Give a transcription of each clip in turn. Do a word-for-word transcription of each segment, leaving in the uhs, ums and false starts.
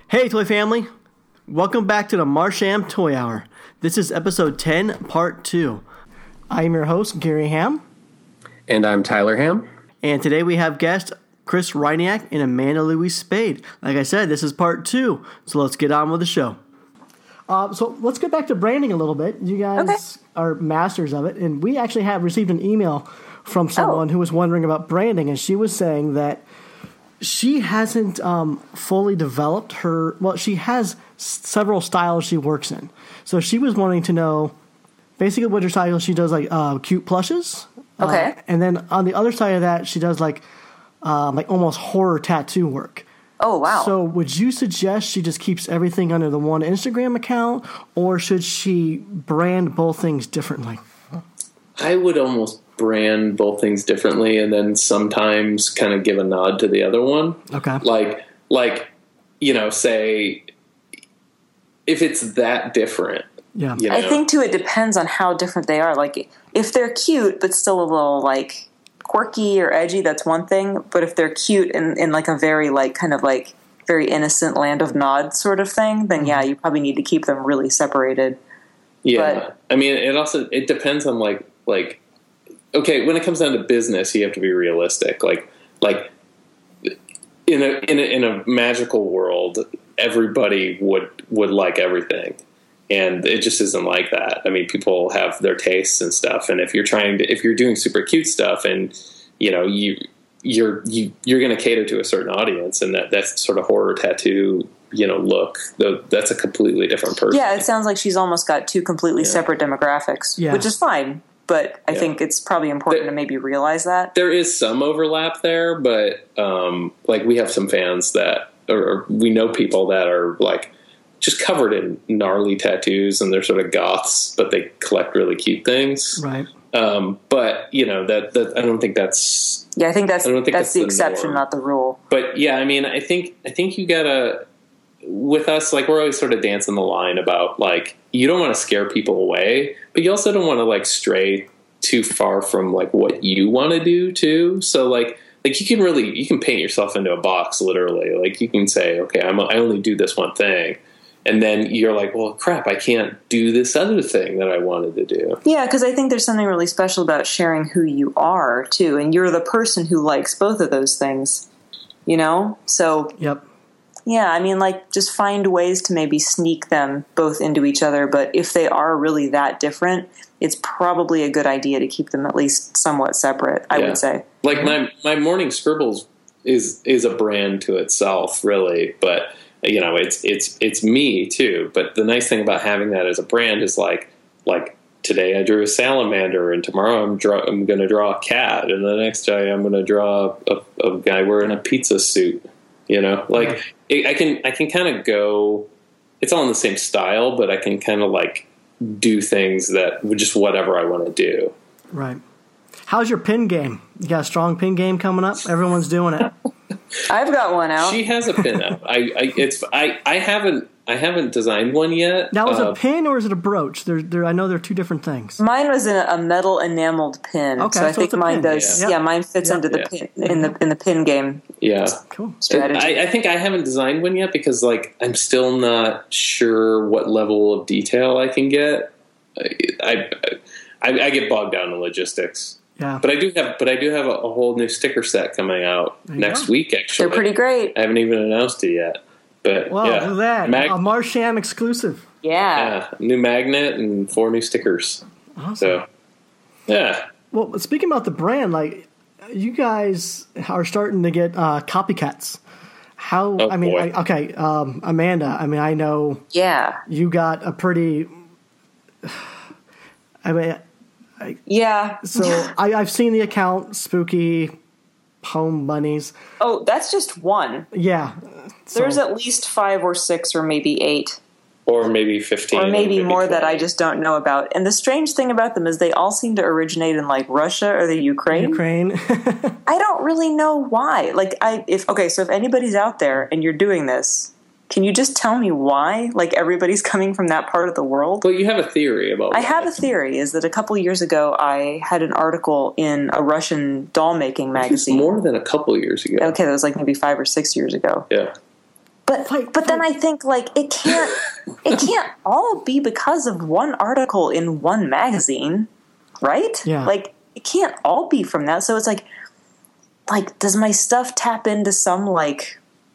Hey, Toy Family! Welcome back to the Marsham Toy Hour. This is episode ten, part two. I am your host, Gary Ham. And I'm Tyler Ham. And today we have guest Chris Reiniak and Amanda Louise Spade. Like I said, this is part two, so let's get on with the show. Uh, so let's get back to branding a little bit. You guys okay. are masters of it, and we actually have received an email from someone oh. who was wondering about branding, and she was saying that she hasn't um, fully developed her, well, she has s- several styles she works in. So she was wanting to know, basically what her style, she does like uh, cute plushes. Okay. Uh, and then on the other side of that, she does like um, like almost horror tattoo work. Oh, wow. So would you suggest she just keeps everything under the one Instagram account, or should she brand both things differently? I would almost brand both things differently and then sometimes kind of give a nod to the other one. Okay. Like, like, you know, say if it's that different. Yeah. You know? I think too, it depends on how different they are. Like if they're cute, but still a little like quirky or edgy, that's one thing. But if they're cute in, in like a very like kind of like very innocent Land of Nod sort of thing, then yeah, you probably need to keep them really separated. Yeah. But, I mean, it also, it depends on like, like, okay, when it comes down to business, you have to be realistic. Like, like in a in a, in a magical world, everybody would would like everything, and it just isn't like that. I mean, people have their tastes and stuff, and if you're trying to, if you're doing super cute stuff, and you know you you're you you're going to cater to a certain audience, and that that's sort of horror tattoo, you know, look, that's a completely different person. Yeah, it sounds like she's almost got two completely yeah. separate demographics, yeah. which is fine. But I yeah. think it's probably important there, to maybe realize that. There is some overlap there, but um, like we have some fans that, or we know people that are like just covered in gnarly tattoos, and they're sort of goths, but they collect really cute things. Right. Um, but you know that, that I don't think that's. Yeah, I think that's I don't think that's, that's the, the exception, norm. Not the rule. But yeah, I mean, I think I think you gotta. With us, like we're always sort of dancing the line about like you don't want to scare people away, but you also don't want to like stray too far from like what you want to do too. So like like you can really you can paint yourself into a box literally. Like you can say, okay, I'm I only do this one thing, and then you're like, well, crap, I can't do this other thing that I wanted to do. Yeah, because I think there's something really special about sharing who you are too, and you're the person who likes both of those things. You know, so yep. Yeah, I mean, like, just find ways to maybe sneak them both into each other. But if they are really that different, it's probably a good idea to keep them at least somewhat separate, I yeah. would say. Like, my, my Morning Scribbles is is a brand to itself, really. But, you know, it's it's it's me, too. But the nice thing about having that as a brand is, like, like today I drew a salamander, and tomorrow I'm, draw, I'm going to draw a cat, and the next day I'm going to draw a, a guy wearing a pizza suit. You know, like it, I can, I can kind of go, it's all in the same style, but I can kind of like do things that just whatever I want to do. Right. How's your pin game? You got a strong pin game coming up? Everyone's doing it. I've got one out. She has a pin up. I, I, it's, I, I haven't, I haven't designed one yet. Now, is uh, it a pin or is it a brooch? There, there. I know they're two different things. Mine was in a metal enameled pin. Okay, so I so think mine pin. does. Yeah, yeah mine fits yeah. into the yeah. pin in the in the pin game. Yeah, cool strategy. I, I think I haven't designed one yet because, like, I'm still not sure what level of detail I can get. I, I, I get bogged down in logistics. Yeah, but I do have, but I do have a, a whole new sticker set coming out next go. week. Actually, they're pretty great. I haven't even announced it yet. But well, yeah, look at that. Mag- a Marsham exclusive. Yeah. yeah, new magnet and four new stickers. Awesome. So, yeah. Well, speaking about the brand, like you guys are starting to get uh, copycats. How? Oh, I mean, boy. I, okay, um, Amanda. I mean, I know. Yeah. You got a pretty. I mean. I, yeah. So I, I've seen the account, Spooky Home Bunnies. Oh, that's just one. Yeah. So. There's at least five or six or maybe eight. Or maybe fifteen. Or maybe, or maybe more twenty. that I just don't know about. And the strange thing about them is they all seem to originate in, like, Russia or the Ukraine. Ukraine. I don't really know why. Like, I if okay, so if anybody's out there and you're doing this, can you just tell me why? Like, everybody's coming from that part of the world? Well, you have a theory about I why. have a theory, is that a couple years ago I had an article in a Russian doll-making magazine. More than a couple years ago. Okay, that was like maybe five or six years ago. Yeah. But fight, but fight. then I think like it can't it can't all be because of one article in one magazine, right? Yeah. Like it can't all be from that. So it's like like does my stuff tap into some like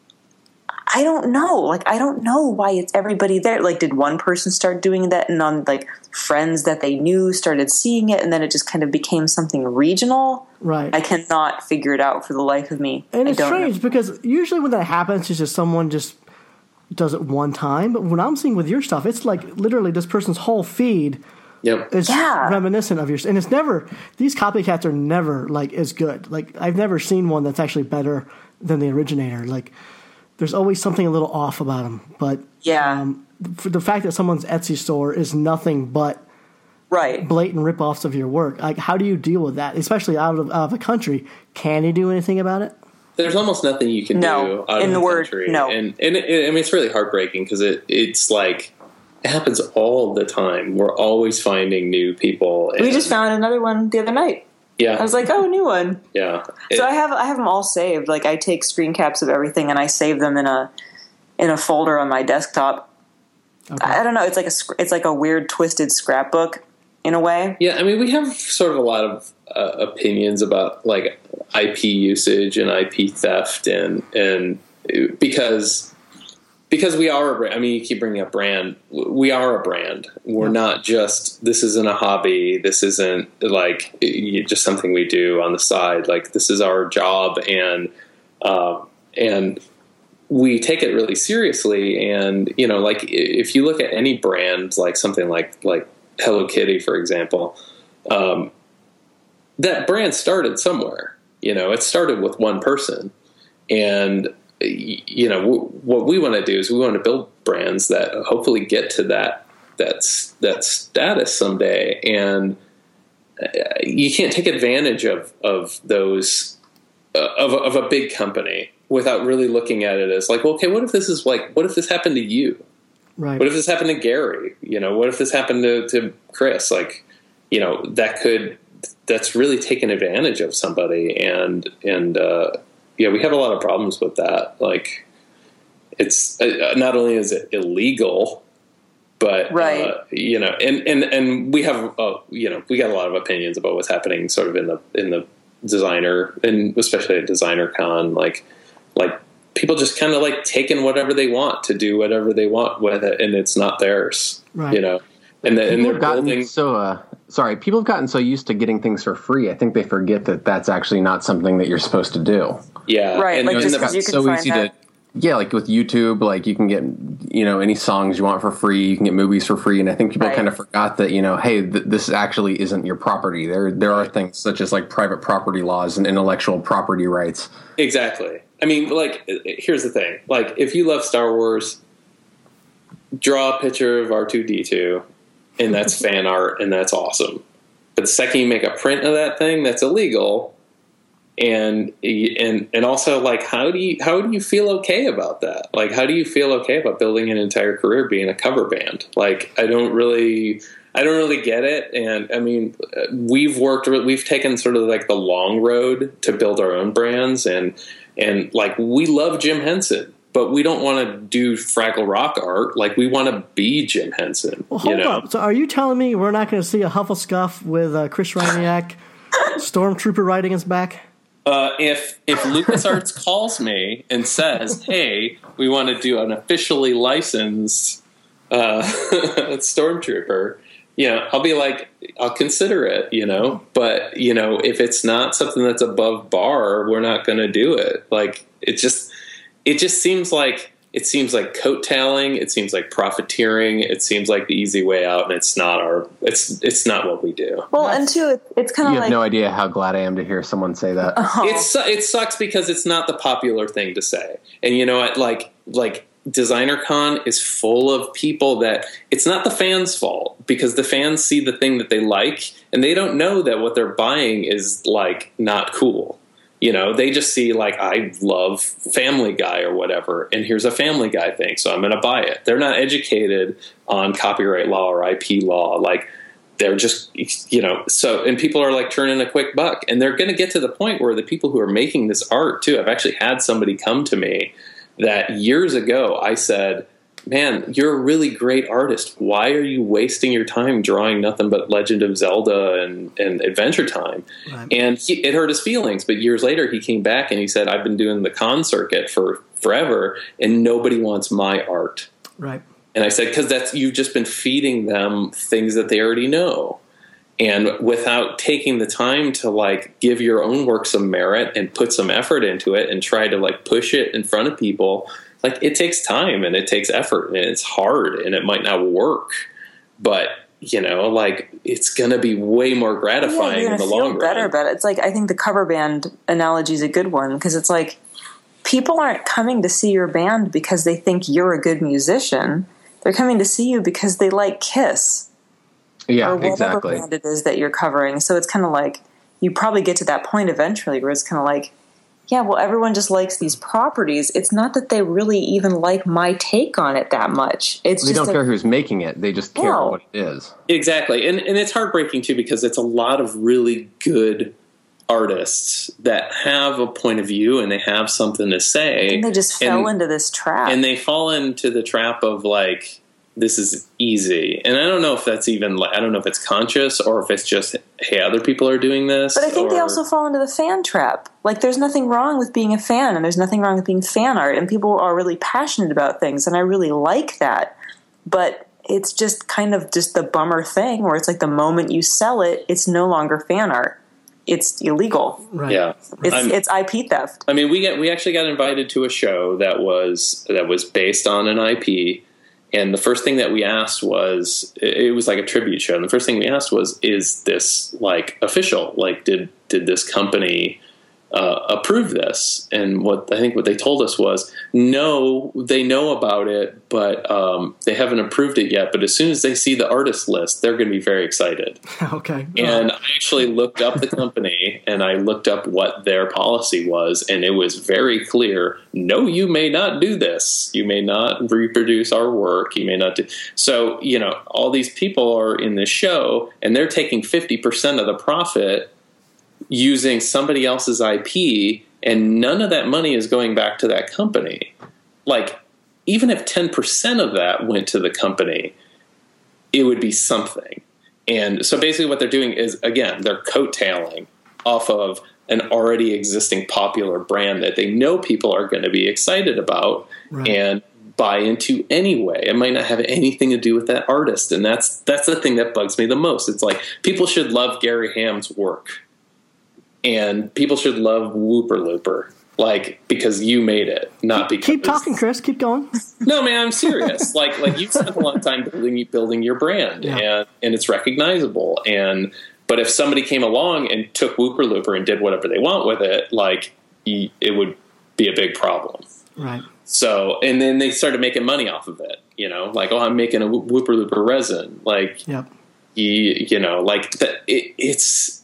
I don't know. Like, I don't know why it's everybody there. Like, did one person start doing that and on, like, friends that they knew started seeing it and then it just kind of became something regional? Right. I cannot figure it out for the life of me. And I it's don't strange know. because usually when that happens, it's just someone just does it one time. But when I'm seeing with your stuff, it's like literally this person's whole feed Yep. is Yeah. reminiscent of yours. And it's never, these copycats are never, like, as good. Like, I've never seen one that's actually better than the originator. Like, there's always something a little off about them. But Yeah. um, for the fact that someone's Etsy store is nothing but Right. blatant ripoffs of your work, like, how do you deal with that? Especially out of, out of the country. Can you do anything about it? There's almost nothing you can No. do out In of the the word, country. no. And, and it, I mean, it's really heartbreaking because it, it's like, it happens all the time. We're always finding new people. And, We just found another one the other night. yeah. I was like, oh, new one. yeah. So It- I have I have them all saved. Like I take screen caps of everything and I save them in a in a folder on my desktop. Okay. I don't know. It's like a sc- it's like a weird twisted scrapbook in a way. Yeah, I mean, we have sort of a lot of uh, opinions about like I P usage and I P theft, and and because because we are a brand. I mean, you keep bringing up brand. We are a brand. We're Yeah. not just this isn't a hobby. This isn't like just something we do on the side. Like this is our job, and uh, and we take it really seriously. And you know, like if you look at any brand, like something like like Hello Kitty, for example, um, that brand started somewhere. You know, it started with one person, and you know w- what we want to do is we want to build brands that hopefully get to that that's that status someday. And uh, you can't take advantage of of those uh, of of a big company without really looking at it as like, well, okay, what if this is like, what if this happened to you? Right. What if this happened to Gary? You know, what if this happened to, to Chris? Like, you know, that could, that's really taken advantage of somebody. And, and, uh, yeah, we have a lot of problems with that. Like, it's uh, not only is it illegal, but, Right. uh, you know, and, and, and we have, uh, you know, we got a lot of opinions about what's happening sort of in the, in the designer, and especially at Designer Con, like, like, people just kind of like taking whatever they want to do whatever they want with it, and it's not theirs, Right. you know. And, the, and People they're have gotten building. so uh, sorry. People have gotten so used to getting things for free. I think they forget that that's actually not something that you're supposed to do. Yeah, Right, And, like and just the- 'cause you can so find easy that. to yeah, like with YouTube, like you can get you know any songs you want for free. You can get movies for free, and I think people Right. kind of forgot that you know, hey, th- this actually isn't your property. There there are things such as like private property laws and intellectual property rights. exactly. I mean, like, here's the thing: like, if you love Star Wars, draw a picture of R two D two, and that's fan art, and that's awesome. But the second you make a print of that thing, that's illegal. And and and also, like, how do you how do you feel okay about that? Like, how do you feel okay about building an entire career being a cover band? Like, I don't really, I don't really get it. And I mean, we've worked, we've taken sort of like the long road to build our own brands, and and like we love Jim Henson, but we don't want to do Fraggle Rock art. Like, we want to be Jim Henson. Well, hold you know? up. So are you telling me we're not going to see a Huffle Scuff with uh, Chris Reiniak Stormtrooper riding his back? Uh, if if LucasArts calls me and says, "Hey, we want to do an officially licensed uh, Stormtrooper," you know, I'll be like, I'll consider it, you know. But you know, if it's not something that's above bar, we're not going to do it. Like, it just it just seems like it seems like coattailing. It seems like profiteering. It seems like the easy way out, and it's not our. It's it's not what we do. Well, and two, it, it's kind You of have like no idea how glad I am to hear someone say that. oh, It's it sucks because it's not the popular thing to say, and you know what? Like like Designer Con is full of people that it's not the fans' fault, because the fans see the thing that they like, and they don't know that what they're buying is like not cool. You know, they just see like, I love Family Guy or whatever, and here's a Family Guy thing, so I'm going to buy it. They're not educated on copyright law or I P law. Like, they're just, you know, so, and people are like turning a quick buck, and they're going to get to the point where the people who are making this art too, I've actually had somebody come to me that years ago I said, man, you're a really great artist. Why are you wasting your time drawing nothing but Legend of Zelda and, and Adventure Time? Right. And he, it hurt his feelings. But years later, he came back and he said, I've been doing the con circuit for forever, and nobody wants my art. Right. And I said, because that's you've just been feeding them things that they already know. And without taking the time to like give your own work some merit and put some effort into it and try to like push it in front of people, like it takes time and it takes effort and it's hard and it might not work, but you know, like it's going to be way more gratifying yeah, in the feel long run. Better about it. It's like I think the cover band analogy is a good one because it's like people aren't coming to see your band because they think you're a good musician. They're coming to see you because they like Kiss. Yeah, or whatever exactly. band it is that you're covering. So it's kind of like you probably get to that point eventually where it's kind of like, yeah, well, everyone just likes these properties. It's not that they really even like my take on it that much. It's they just don't a, care who's making it. They just care no. what it is. Exactly. And and it's heartbreaking too because it's a lot of really good artists that have a point of view and they have something to say. And they just and, fell into this trap. And they fall into the trap of like, this is easy. And I don't know if that's even, I don't know if it's conscious or if it's just, hey, other people are doing this. But I think or, they also fall into the fan trap. Like, there's nothing wrong with being a fan, and there's nothing wrong with being fan art, and people are really passionate about things, and I really like that. But it's just kind of just the bummer thing where it's like the moment you sell it, it's no longer fan art. It's illegal. Right. Yeah. It's, I'm, it's I P theft. I mean, we get, we actually got invited to a show that was, that was based on an I P. And the first thing that we asked was, it was like a tribute show. And the first thing we asked was, is this like official? Like, did, did this company uh, approve this? And what I think what they told us was, no, they know about it, but um, they haven't approved it yet. But as soon as they see the artist list, they're going to be very excited. Okay. And I actually looked up the company and I looked up what their policy was, and it was very clear. No, you may not do this. You may not reproduce our work. You may not do. So, you know, all these people are in this show and they're taking fifty percent of the profit using somebody else's I P, and none of that money is going back to that company. Like, even if ten percent of that went to the company, it would be something. And so basically what they're doing is, again, they're coattailing off of an already existing popular brand that they know people are going to be excited about right. and buy into anyway. It might not have anything to do with that artist. And that's that's the thing that bugs me the most. It's like people should love Gary Ham's work. And people should love Whooper Looper, like, because you made it, not keep, because... Keep talking, Chris. Keep going. No, man, I'm serious. like, like you spent a lot of time building building your brand, yeah. and, and it's recognizable. And But if somebody came along and took Whooper Looper and did whatever they want with it, like, it would be a big problem. Right. So, and then they started making money off of it, you know? Like, oh, I'm making a Whooper Looper resin. Like, yep. you, you know, like, the, it, it's...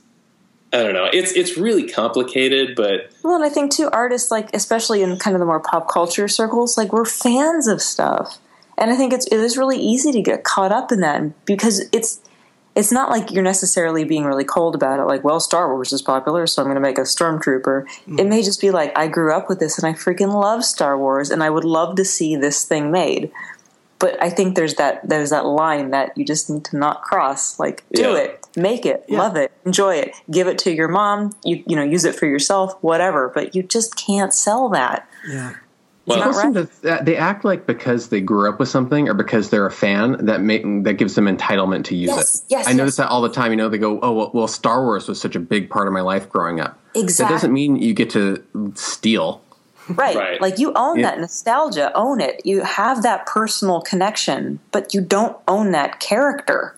I don't know. It's it's really complicated, but... Well, and I think, too, artists, like, especially in kind of the more pop culture circles, like, we're fans of stuff. And I think it's, it is really easy to get caught up in that because it's it's not like you're necessarily being really cold about it. Like, well, Star Wars is popular, so I'm going to make a Stormtrooper. Mm. It may just be like, I grew up with this and I freaking love Star Wars and I would love to see this thing made. But I think there's that there's that line that you just need to not cross. Like, do yeah. it, make it, yeah. love it, enjoy it, give it to your mom. You you know, use it for yourself, whatever. But you just can't sell that. Yeah. Well, not right. that, they act like because they grew up with something or because they're a fan that make, that gives them entitlement to use yes, it. Yes, I notice yes. that all the time. You know, they go, "Oh, well, well, Star Wars was such a big part of my life growing up." Exactly. That doesn't mean you get to steal. Right. right. Like, you own yeah. that nostalgia, own it. You have that personal connection, but you don't own that character.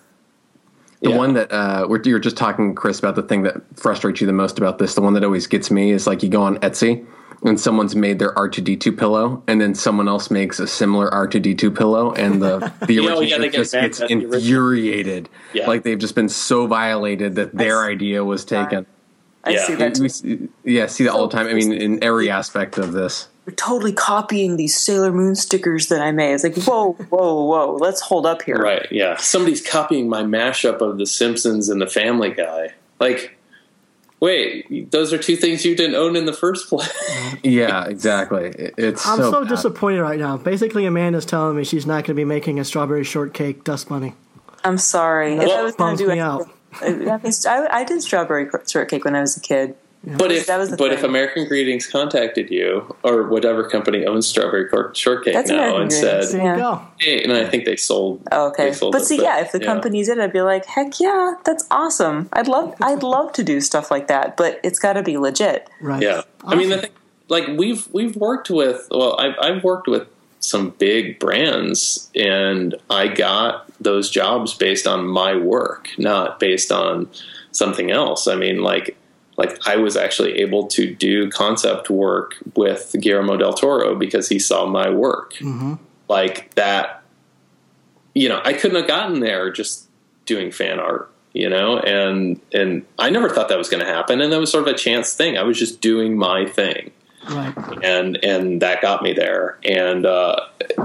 The yeah. one that uh, we're, you were just talking, Chris, about the thing that frustrates you the most about this, the one that always gets me is like you go on Etsy and someone's made their R two D two pillow and then someone else makes a similar R two D two pillow and the, the oh, original yeah, they just get gets back to the infuriated. Yeah. Like they've just been so violated that their I idea was taken. I Yeah. see that. We, we, yeah, see that all the time. I mean, in every aspect of this. You're totally copying these Sailor Moon stickers that I made. It's like, whoa, whoa, whoa. Let's hold up here. Right, yeah. Somebody's copying my mashup of The Simpsons and The Family Guy. Like, wait, those are two things you didn't own in the first place. Yeah, exactly. It, it's I'm so, so bad. disappointed right now. Basically, Amanda's telling me she's not going to be making a strawberry shortcake dust bunny. I'm sorry. If That I was going bums to do me anything, out. I, I did strawberry shortcake when I was a kid. But if That was the but thing. if American Greetings contacted you, or whatever company owns Strawberry Cor- Shortcake That's now, American and Greetings. said, There Yeah. you go. hey, and I think they sold. Oh, okay. They sold But it, see, yeah, if the yeah. company did, I'd be like, heck yeah, that's awesome. I'd love, I'd love to do stuff like that, but it's got to be legit. Right. Yeah, I mean, the Awesome. thing, like we've we've worked with. Well, I've I've worked with some big brands, and I got those jobs based on my work, not based on something else. I mean, like like I was actually able to do concept work with Guillermo del Toro because he saw my work. Mhm. Like that, you know, I couldn't have gotten there just doing fan art. You know, and and I never thought that was going to happen, and that was sort of a chance thing. I was just doing my thing, Right. and and that got me there. And uh,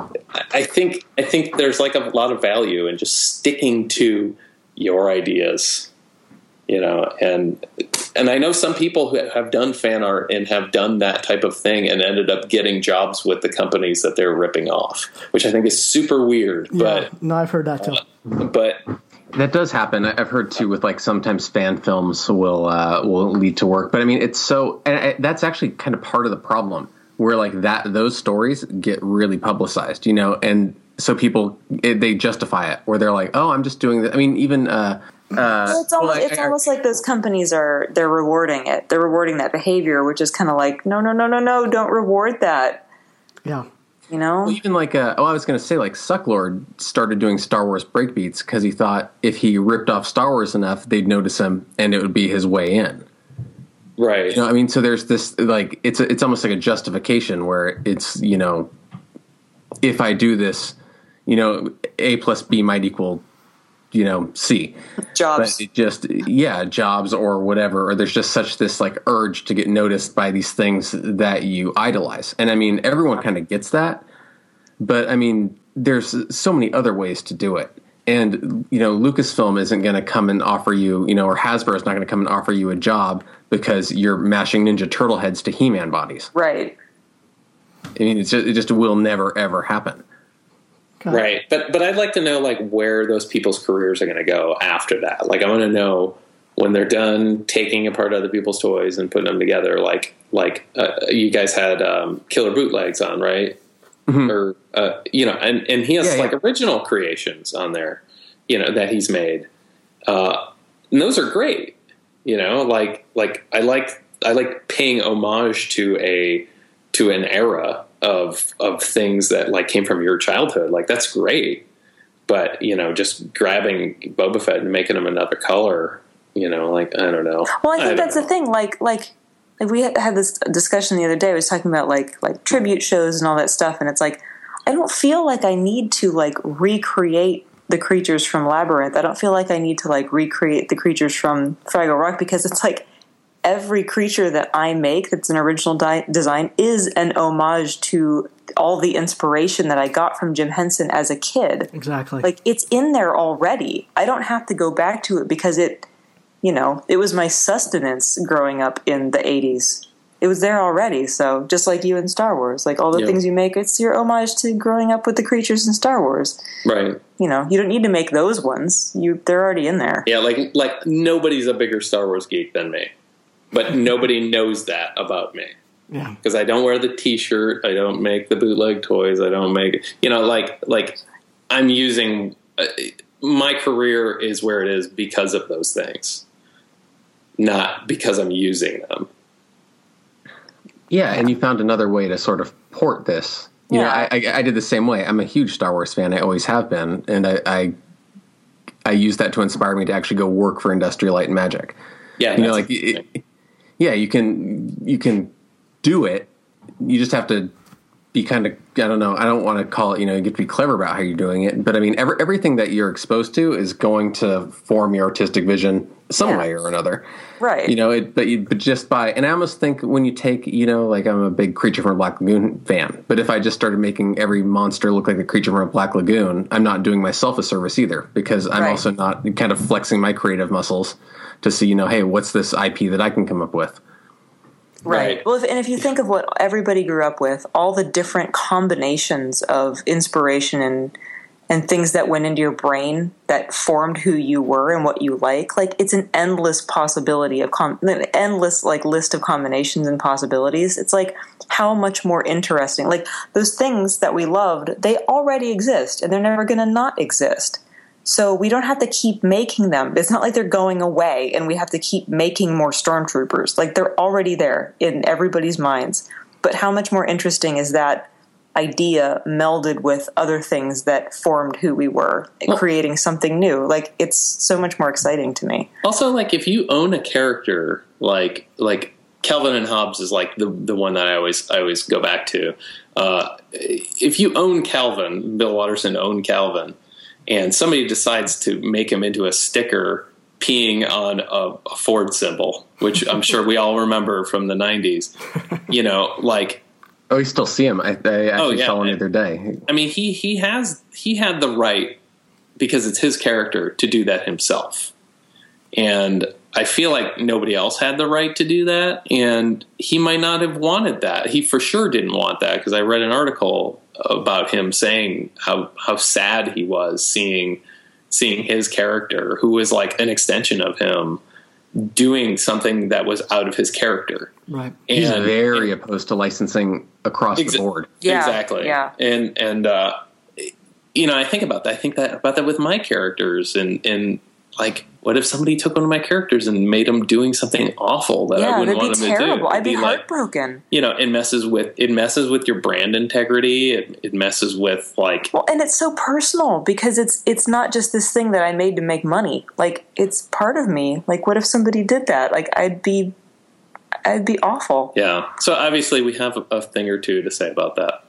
I think I think there's like a lot of value in just sticking to your ideas, you know. And and I know some people who have done fan art and have done that type of thing and ended up getting jobs with the companies that they're ripping off, which I think is super weird. Yeah. But No, I've heard that too. but. That does happen. I've heard too with like sometimes fan films will uh, will lead to work, but I mean it's so, and I, that's actually kind of part of the problem where like that those stories get really publicized, you know, and so people it, they justify it where they're like, oh, I'm just doing that. I mean, even uh, uh, Well, it's almost, well, I- it's I- almost like those companies are they're rewarding it. They're rewarding that behavior, which is kind of like, no, no, no, no, no, don't reward that. Yeah. You know? Well, even like, uh, oh, I was going to say, like, Sucklord started doing Star Wars breakbeats because he thought if he ripped off Star Wars enough, they'd notice him and it would be his way in. Right. You know, I mean, so there's this, like, it's a, it's almost like a justification where it's, you know, if I do this, you know, A plus B might equal, you know, C. Jobs. But it just, yeah, jobs or whatever, or there's just such this like urge to get noticed by these things that you idolize. And I mean, everyone kind of gets that, but I mean, there's so many other ways to do it. And, you know, Lucasfilm isn't going to come and offer you, you know, or Hasbro is not going to come and offer you a job because you're mashing Ninja Turtle heads to He-Man bodies. Right. I mean, it's just, it just will never, ever happen. Okay. Right, but but I'd like to know like where those people's careers are going to go after that. Like I want to know when they're done taking apart other people's toys and putting them together. Like like uh, you guys had um, Killer Bootlegs on, right? Mm-hmm. Or uh, you know, and and he has Yeah, like yeah. original creations on there, you know, that he's made, uh, and those are great. You know, like like I like I like paying homage to a to an era of of things that like came from your childhood. Like that's great. But, you know, just grabbing Boba Fett and making him another color, you know, like I don't know. Well, I think don't that's know. the thing. Like, like, like we had had this discussion the other day. I was talking about like, like tribute shows and all that stuff, and it's like, I don't feel like I need to like recreate the creatures from Labyrinth. I don't feel like I need to like recreate the creatures from Fraggle Rock because it's like every creature that I make that's an original di- design is an homage to all the inspiration that I got from Jim Henson as a kid. Exactly. Like it's in there already. I don't have to go back to it because it, you know, it was my sustenance growing up in the eighties. It was there already. So just like you in Star Wars, like all the Yeah. things you make, it's your homage to growing up with the creatures in Star Wars. Right. You know, you don't need to make those ones. You, they're already in there. Yeah, like like nobody's a bigger Star Wars geek than me. But nobody knows that about me. yeah. Because I don't wear the T-shirt, I don't make the bootleg toys, I don't make, you know, like like I'm using uh, my career is where it is because of those things, not because I'm using them. Yeah, and you found another way to sort of port this. You Yeah. know, I, I, I did the same way. I'm a huge Star Wars fan. I always have been, and I, I I use that to inspire me to actually go work for Industrial Light and Magic. Yeah, You know, that's like it, yeah, you can you can do it. You just have to be kind of, I don't know, I don't want to call it, you know, you get to be clever about how you're doing it. But I mean, every, everything that you're exposed to is going to form your artistic vision some Yeah. way or another. Right. You know, it, but, you, but just by, and I almost think when you take, you know, like I'm a big Creature from a Black Lagoon fan, but if I just started making every monster look like a creature from a Black Lagoon, I'm not doing myself a service either, because I'm Right. also not kind of flexing my creative muscles to see, you know, hey, what's this I P that I can come up with? Right. Right. Well, if, and if you think of what everybody grew up with, all the different combinations of inspiration and and things that went into your brain that formed who you were and what you like, like it's an endless possibility of com- an endless like list of combinations and possibilities. It's like how much more interesting. Like those things that we loved, they already exist and they're never going to not exist. So we don't have to keep making them. It's not like they're going away and we have to keep making more stormtroopers. Like they're already there in everybody's minds. But how much more interesting is that idea melded with other things that formed who we were, well, creating something new? Like it's so much more exciting to me. Also, like if you own a character, like like Calvin and Hobbes is like the the one that I always I always go back to. Uh, if you own Calvin, Bill Watterson owned Calvin, and somebody decides to make him into a sticker peeing on a, a Ford symbol, which I'm sure we all remember from the nineties, you know, like. Oh, you still see him. I, I actually oh, yeah, saw one the other day. I mean, he, he has he had the right, because it's his character, to do that himself. And I feel like nobody else had the right to do that. And he might not have wanted that. He for sure didn't want that, because I read an article about him saying how, how sad he was seeing seeing his character, who was like an extension of him, doing something that was out of his character. Right. And, He's very and, opposed to licensing across exa- the board. Yeah, exactly. Yeah. And, and, uh, you know, I think about that. I think that about that with my characters, and, and like, what if somebody took one of my characters and made them doing something awful that yeah, I wouldn't want them terrible. to do? I'd be, be heartbroken. Like, you know, it messes with it messes with your brand integrity. It, it messes with like, well, and it's so personal because it's it's not just this thing that I made to make money. Like it's part of me. Like, what if somebody did that? Like, I'd be. I'd be awful. Yeah. So obviously we have a, a thing or two to say about that.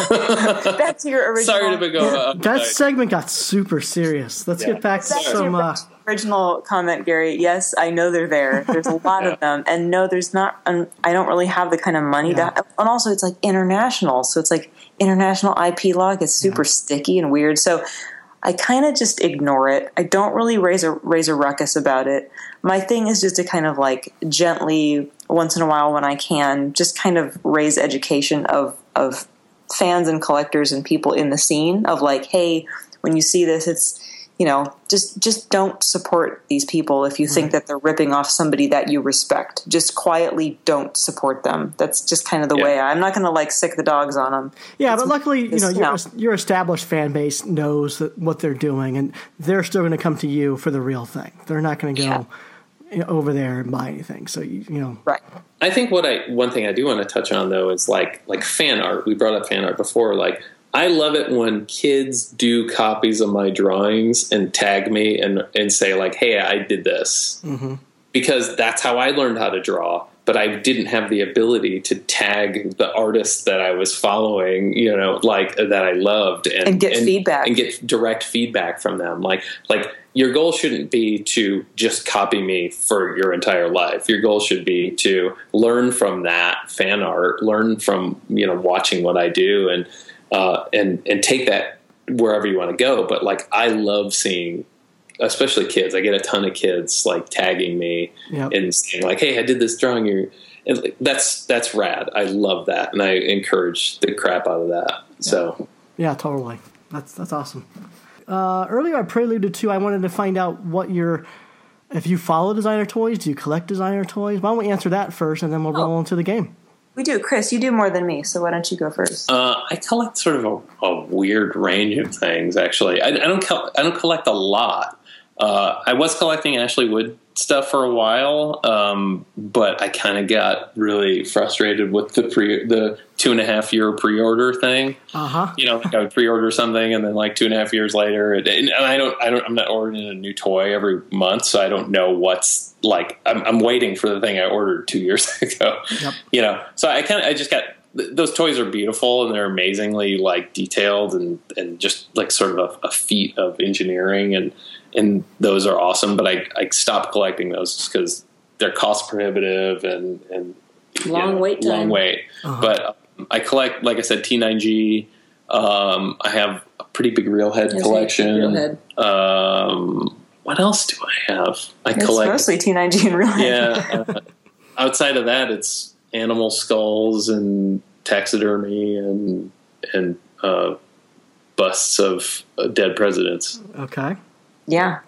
That's your original. Sorry to go. Uh, that segment got super serious. Let's yeah. get back to That's some. Uh, original comment, Gary. Yes, I know they're there. There's a lot yeah. of them, and no, there's not. Um, I don't really have the kind of money yeah. to. And also, it's like international, so it's like international I P law gets super yeah. sticky and weird. So I kind of just ignore it. I don't really raise a raise a ruckus about it. My thing is just to kind of like gently, once in a while when I can, just kind of raise education of of fans and collectors and people in the scene of like, hey, when you see this, it's, you know, just just don't support these people if you think right. that they're ripping off somebody that you respect. Just quietly don't support them. That's just kind of the yeah. way. I'm not going to like sick the dogs on them. Yeah, it's, but luckily, you know, you your, know, your established fan base knows that what they're doing, and they're still going to come to you for the real thing. They're not going to go yeah. you know, over there and buy anything. So you, you know, right. I think what I one thing I do want to touch on though is like like fan art. We brought up fan art before. Like I love it when kids do copies of my drawings and tag me and and say like, "Hey, I did this," mm-hmm. because that's how I learned how to draw. But I didn't have the ability to tag the artists that I was following, you know, like that I loved, and, and get and, feedback and get direct feedback from them. Like like. Your goal shouldn't be to just copy me for your entire life. Your goal should be to learn from that fan art, learn from, you know, watching what I do, and uh, and and take that wherever you want to go. But like, I love seeing, especially kids. I get a ton of kids like tagging me yep. and saying like, "Hey, I did this drawing." You, and that's that's rad. I love that, and I encourage the crap out of that. Yeah. So yeah, totally. That's that's awesome. Uh, earlier I preluded to, I wanted to find out what your, if you follow designer toys, do you collect designer toys? Why don't we answer that first, and then we'll oh. roll into the game. We do. Chris, you do more than me, so why don't you go first? Uh, I collect sort of a, a weird range of things, actually. I, I don't co- I don't collect a lot. Uh, I was collecting Ashley Wood stuff for a while, um, but I kind of got really frustrated with the pre the two and a half year pre-order thing. Uh huh. You know, like I would pre-order something, and then like two and a half years later, it, and I don't, I don't, I'm not ordering a new toy every month, so I don't know what's like. I'm, I'm waiting for the thing I ordered two years ago. Yep. You know, so I kind of, I just got. Those toys are beautiful and they're amazingly like detailed and, and just like sort of a, a feat of engineering, and and those are awesome. But I, I stopped collecting those just because they're cost prohibitive and and long know, wait time. long wait. Uh-huh. But um, I collect, like I said, T nine G. Um, I have a pretty big Reelhead yes, collection. Reelhead. Um, what else do I have? I It's collect mostly T nine G and Real Head. Yeah. Uh, outside of that, it's animal skulls and taxidermy and and uh, busts of uh, dead presidents. Okay. Yeah.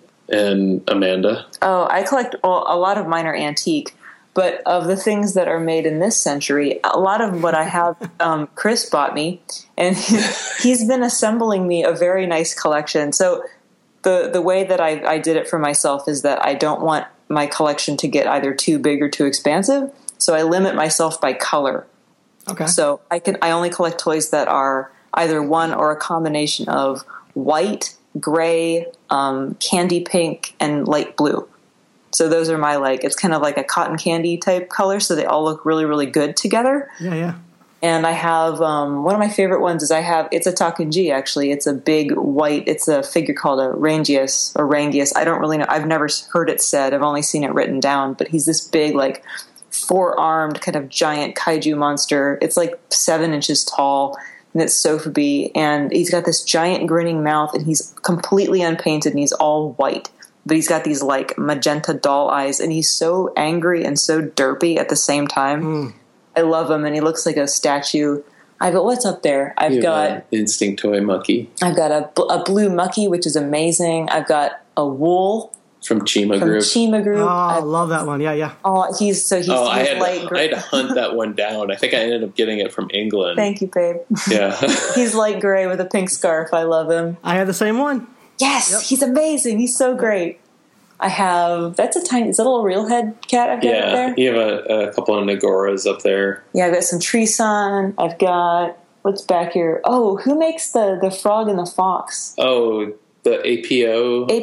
And Amanda. Oh, I collect well, a lot of mine are antique, but of the things that are made in this century, a lot of what I have, um, Chris bought me, and he's been assembling me a very nice collection. So the the way that I, I did it for myself is that I don't want my collection to get either too big or too expansive, so I limit myself by color. Okay. So I can I only collect toys that are either one or a combination of white, gray, um, candy pink, and light blue. So those are my, like, it's kind of like a cotton candy type color, so they all look really, really good together. Yeah, yeah. And I have, um, one of my favorite ones is I have, it's a Takunji, actually. It's a big white, it's a figure called a Rangius, or Rangius. I don't really know. I've never heard it said. I've only seen it written down. But he's this big, like, four-armed kind of giant kaiju monster. It's like seven inches tall. And it's Sofubi, and he's got this giant grinning mouth, and he's completely unpainted, and he's all white. But he's got these, like, magenta doll eyes, and he's so angry and so derpy at the same time. Mm. I love him, and he looks like a statue. I've got, what's up there? I've you got... An instinct toy Mucky. I've got a, a blue Mucky, which is amazing. I've got a wool... From Chima From Group. Chima Group. Oh, I I've, love that one. Yeah, yeah. Oh, he's so he's, oh, he's I had, light to, gray. I had to hunt that one down. I think I ended up getting it from England. Thank you, babe. Yeah. He's light gray with a pink scarf. I love him. I have the same one. Yes, Yep. he's amazing. He's so great. I have, that's a tiny, it's a little real head cat I've got yeah, up there. You have a, a couple of Nagoras up there. Yeah, I've got some Treeson. I've got, what's back here? Oh, who makes the, the frog and the fox? Oh, the A P O. A P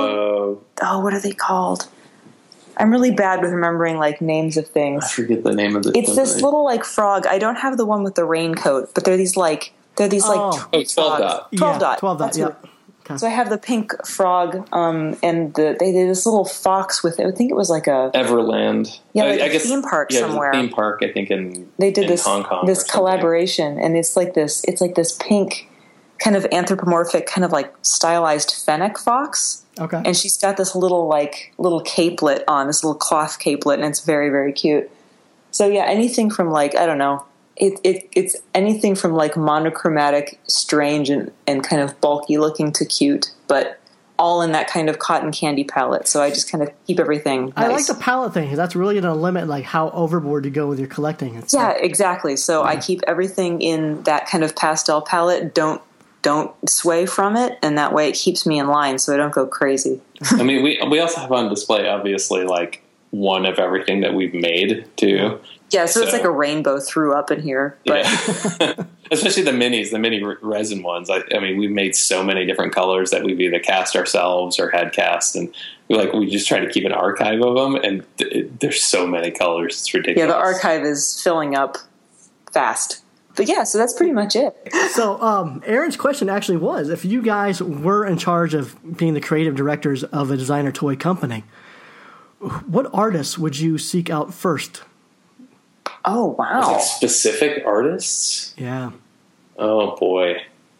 O? Uh, oh, what are they called? I'm really bad with remembering, like, names of things. I forget the name of the It's this little, like, frog. I don't have the one with the raincoat, but they're these, like, they're these, like, Oh. Oh, twelve dot. twelve yeah, dot. twelve dot, That's yeah. what- So I have the pink frog, um, and the, they did this little fox with, I think it was like a... Everland. Yeah, like I, I a guess, theme park yeah, it was a somewhere. theme park, I think, in They did in this Hong Kong this or something. collaboration, and it's like this, it's like this pink, kind of anthropomorphic, kind of like stylized fennec fox. Okay. And she's got this little, like, little capelet on, this little cloth capelet, and it's very, very cute. So yeah, anything from, like, I don't know, it, it it's anything from, like, monochromatic, strange, and, and kind of bulky looking to cute, but all in that kind of cotton candy palette. So I just kind of keep everything nice. I like the palette thing, 'cause that's really going to limit, like, how overboard you go with your collecting. It's Yeah, like, exactly. So I keep everything in that kind of pastel palette. Don't don't sway from it, and that way it keeps me in line, so I don't go crazy. I mean, we we also have on display, obviously, like, one of everything that we've made, too. Yeah, so, So- it's like a rainbow threw up in here. But Yeah. Especially the minis, the mini re- resin ones. I, I mean, we've made so many different colors that we've either cast ourselves or had cast, and we like we just try to keep an archive of them. And th- it, there's so many colors, it's ridiculous. yeah, the archive is filling up fast. But yeah, so that's pretty much it. So, um, Aaron's question actually was, if you guys were in charge of being the creative directors of a designer toy company, what artists would you seek out first? Oh, wow. Like specific artists. Yeah. Oh boy.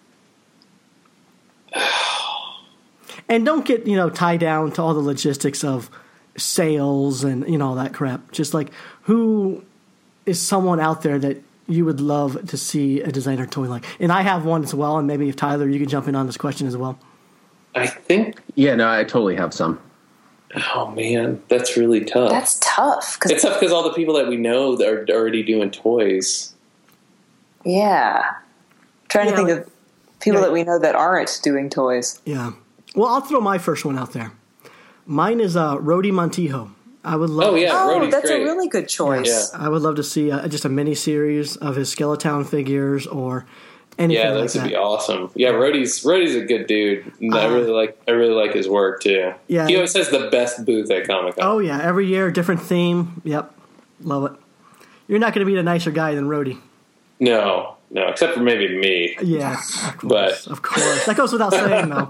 And don't get, you know, tied down to all the logistics of sales and, you know, all that crap. Just like, who is someone out there that you would love to see a designer toy like? And I have one as well, and maybe if Tyler, you can jump in on this question as well. I think. Yeah, no, I totally have some. Oh man, that's really tough. That's tough. 'Cause, it's tough because all the people that we know that are already doing toys. yeah. Trying Yeah, to think like- of people yeah. that we know that aren't doing toys. Yeah. Well, I'll throw my first one out there. Mine is uh, Rody Montijo. I would love. Oh yeah, Oh, Rhodey's that's great. a really good choice. Yeah. I would love to see uh, just a mini series of his Skeleton figures or anything Yeah, like this that. would be awesome. Yeah, Rhodey's Rhodey's a good dude. And I Uh, really like I really like his work too. Yeah. he always has the best booth at Comic Con. Oh yeah, every year different theme. Yep, love it. You're not going to be a nicer guy than Rhodey. No, no, except for maybe me. Yeah, of course, But- of course. That goes without saying, though.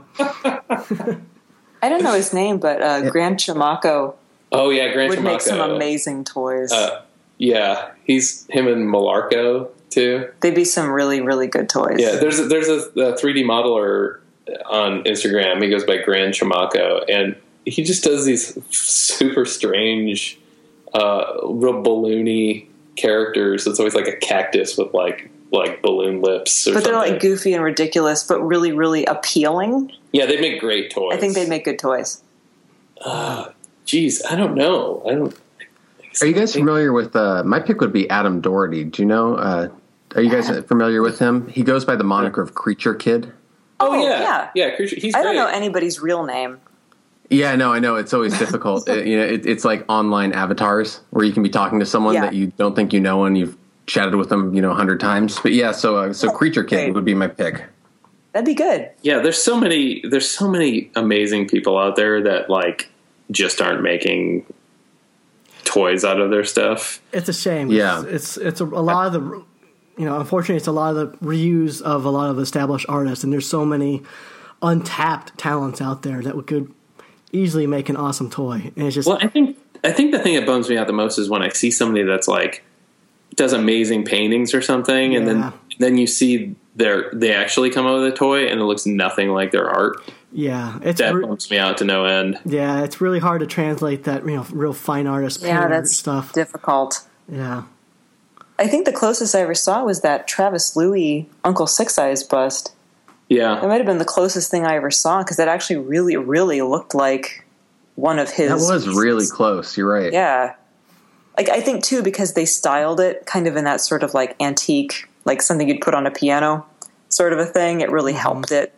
I don't know his name, but uh, Grant Chamaco Oh yeah, Grant would make some Chamaco. amazing toys. Uh, yeah, he's him and Malarco too. They'd be some really, really good toys. Yeah, there's a, there's a, a three D modeler on Instagram. He goes by Grand Chamaco, and he just does these super strange, uh, real balloony characters. It's always like a cactus with like like balloon lips, or but they're something. like goofy and ridiculous, but really, really appealing. Yeah, they make great toys. I think they make good toys. Uh, geez, I don't know. I don't. Are you guys familiar with? Uh, my pick would be Adam Doherty. Do you know? Uh, are you guys familiar with him? He goes by the moniker of Creature Kid. Oh, Oh, yeah, yeah. yeah. Creature, he's I great. don't know anybody's real name. Yeah, no, I know it's always difficult. It, you know, it, it's like online avatars where you can be talking to someone Yeah. that you don't think you know and you've chatted with them, you know, a hundred times. But yeah, so uh, so Creature Kid Great. would be my pick. That'd be good. Yeah, there's so many. There's so many amazing people out there that like just aren't making toys out of their stuff. It's a shame. Yeah. It's it's, it's a, a lot of the, you know, unfortunately, it's a lot of the reuse of a lot of established artists, and there's so many untapped talents out there that would could easily make an awesome toy. And it's just Well, I think I think the thing that bums me out the most is when I see somebody that's like does amazing paintings or something, and Yeah. then then you see their they actually come out with a toy and it looks nothing like their art. yeah, it's That re- bums me out to no end. yeah, it's really hard to translate that, you know, real fine artist Yeah, painter that's stuff. difficult. Yeah, I think the closest I ever saw was that Travis Louis Uncle Six Eyes bust. That Yeah, might have been the closest thing I ever saw because that actually really, really looked like one of his. That was pieces. really close. You're right. Yeah. Like, I think, too, because they styled it kind of in that sort of, like, antique, like something you'd put on a piano sort of a thing. It really helped it.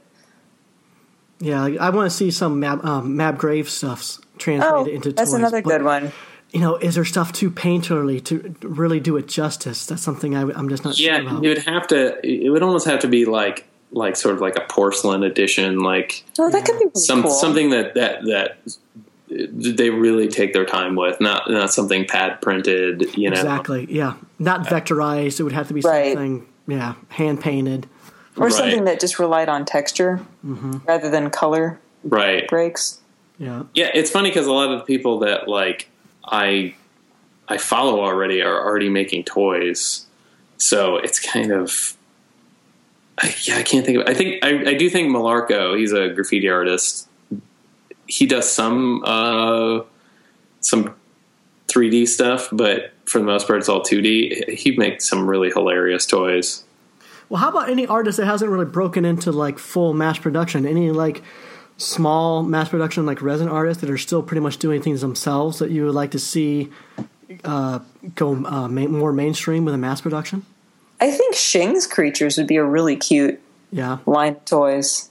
yeah. Like, I want to see some Mab, um, Mab Grave stuffs translated Oh, into that's toys. another but, good one. You know, is there stuff too painterly to really do it justice? That's something I, I'm just not yeah. sure about. It would have to. It would almost have to be like like sort of like a porcelain edition, like Oh, that could be really some cool. something that that that they really take their time with, not not something pad printed. You know, Exactly. Yeah, not vectorized. It would have to be Right. something. Yeah, hand painted. Or Right. something that just relied on texture rather than color right? breaks. Yeah. Yeah, it's funny because a lot of the people that like I I follow already are already making toys, so it's kind of I, yeah I can't think of I think I, I do think Malarco, he's a graffiti artist. He does some uh, some three D stuff, but for the most part it's all two D. He makes some really hilarious toys. Well, how about any artist that hasn't really broken into like full mass production? Any like small mass production, like resin artists that are still pretty much doing things themselves that you would like to see uh, go uh, ma- more mainstream with a mass production? I think Shing's Creatures would be a really cute Yeah. line of toys.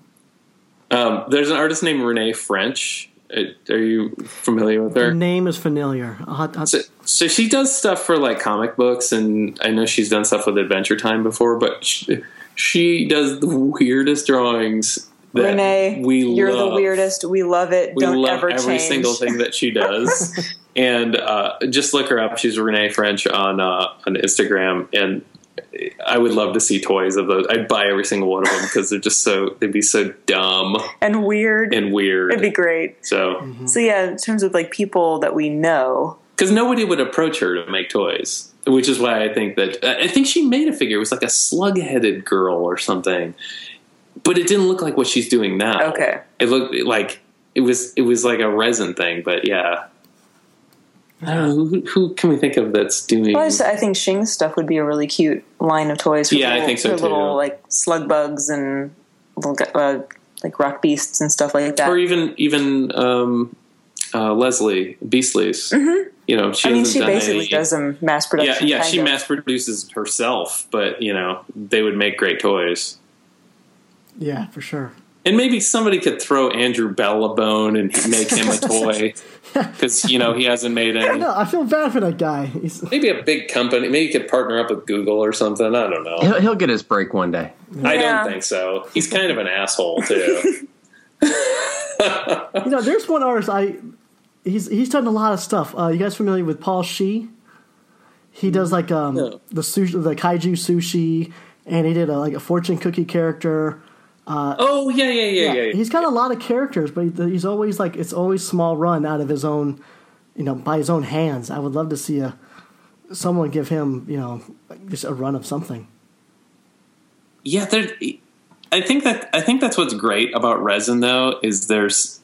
Um, there's an artist named Renee French. Uh, Are you familiar with her? The name is familiar. I'll, have- I'll, So, so she does stuff for like comic books, and I know she's done stuff with Adventure Time before, but she, she does the weirdest drawings that Renee, we you're love. the weirdest. We love it. We Don't love ever every change. single thing that she does. And uh, just look her up. She's Renee French on uh, on Instagram, and I would love to see toys of those. I'd buy every single one of them because they're just so they'd be so dumb And weird. and weird. It'd be great. So So yeah, in terms of like people that we know, because nobody would approach her to make toys, which is why I think that I think she made a figure. It was like a slug-headed girl or something, but it didn't look like what she's doing now. Okay. It looked like it was it was like a resin thing, but yeah. I don't know who, who can we think of that's doing. well, I, just, I think Shing's stuff would be a really cute line of toys. For Yeah, I little, think so, for too. Little like slug bugs and little uh, like rock beasts and stuff like that. or even even um, uh, Leslie Beastly's. Mm-hmm. You know, she I mean, hasn't she done basically any- does them mass production. Yeah, yeah, kind she of. mass produces herself, but you know, they would make great toys. yeah, for sure. And maybe somebody could throw Andrew Bell a bone and make him a toy because you know he hasn't made any. No, I feel bad for that guy. He's, Maybe a big company. Maybe you could partner up with Google or something. I don't know. He'll, he'll get his break one day. I Yeah. don't think so. He's kind of an asshole too. you know, there's one artist I. He's he's done a lot of stuff. Uh, you guys familiar with Paul Shi? He does like um No. the sushi, the kaiju sushi, and he did a, like a fortune cookie character. Oh yeah, yeah, yeah, yeah. He's got a lot of characters, but he- he's always like it's always small run out of his own, you know, by his own hands. I would love to see a someone give him, you know, just a run of something. Yeah, there. I think that I think that's what's great about resin, though, is there's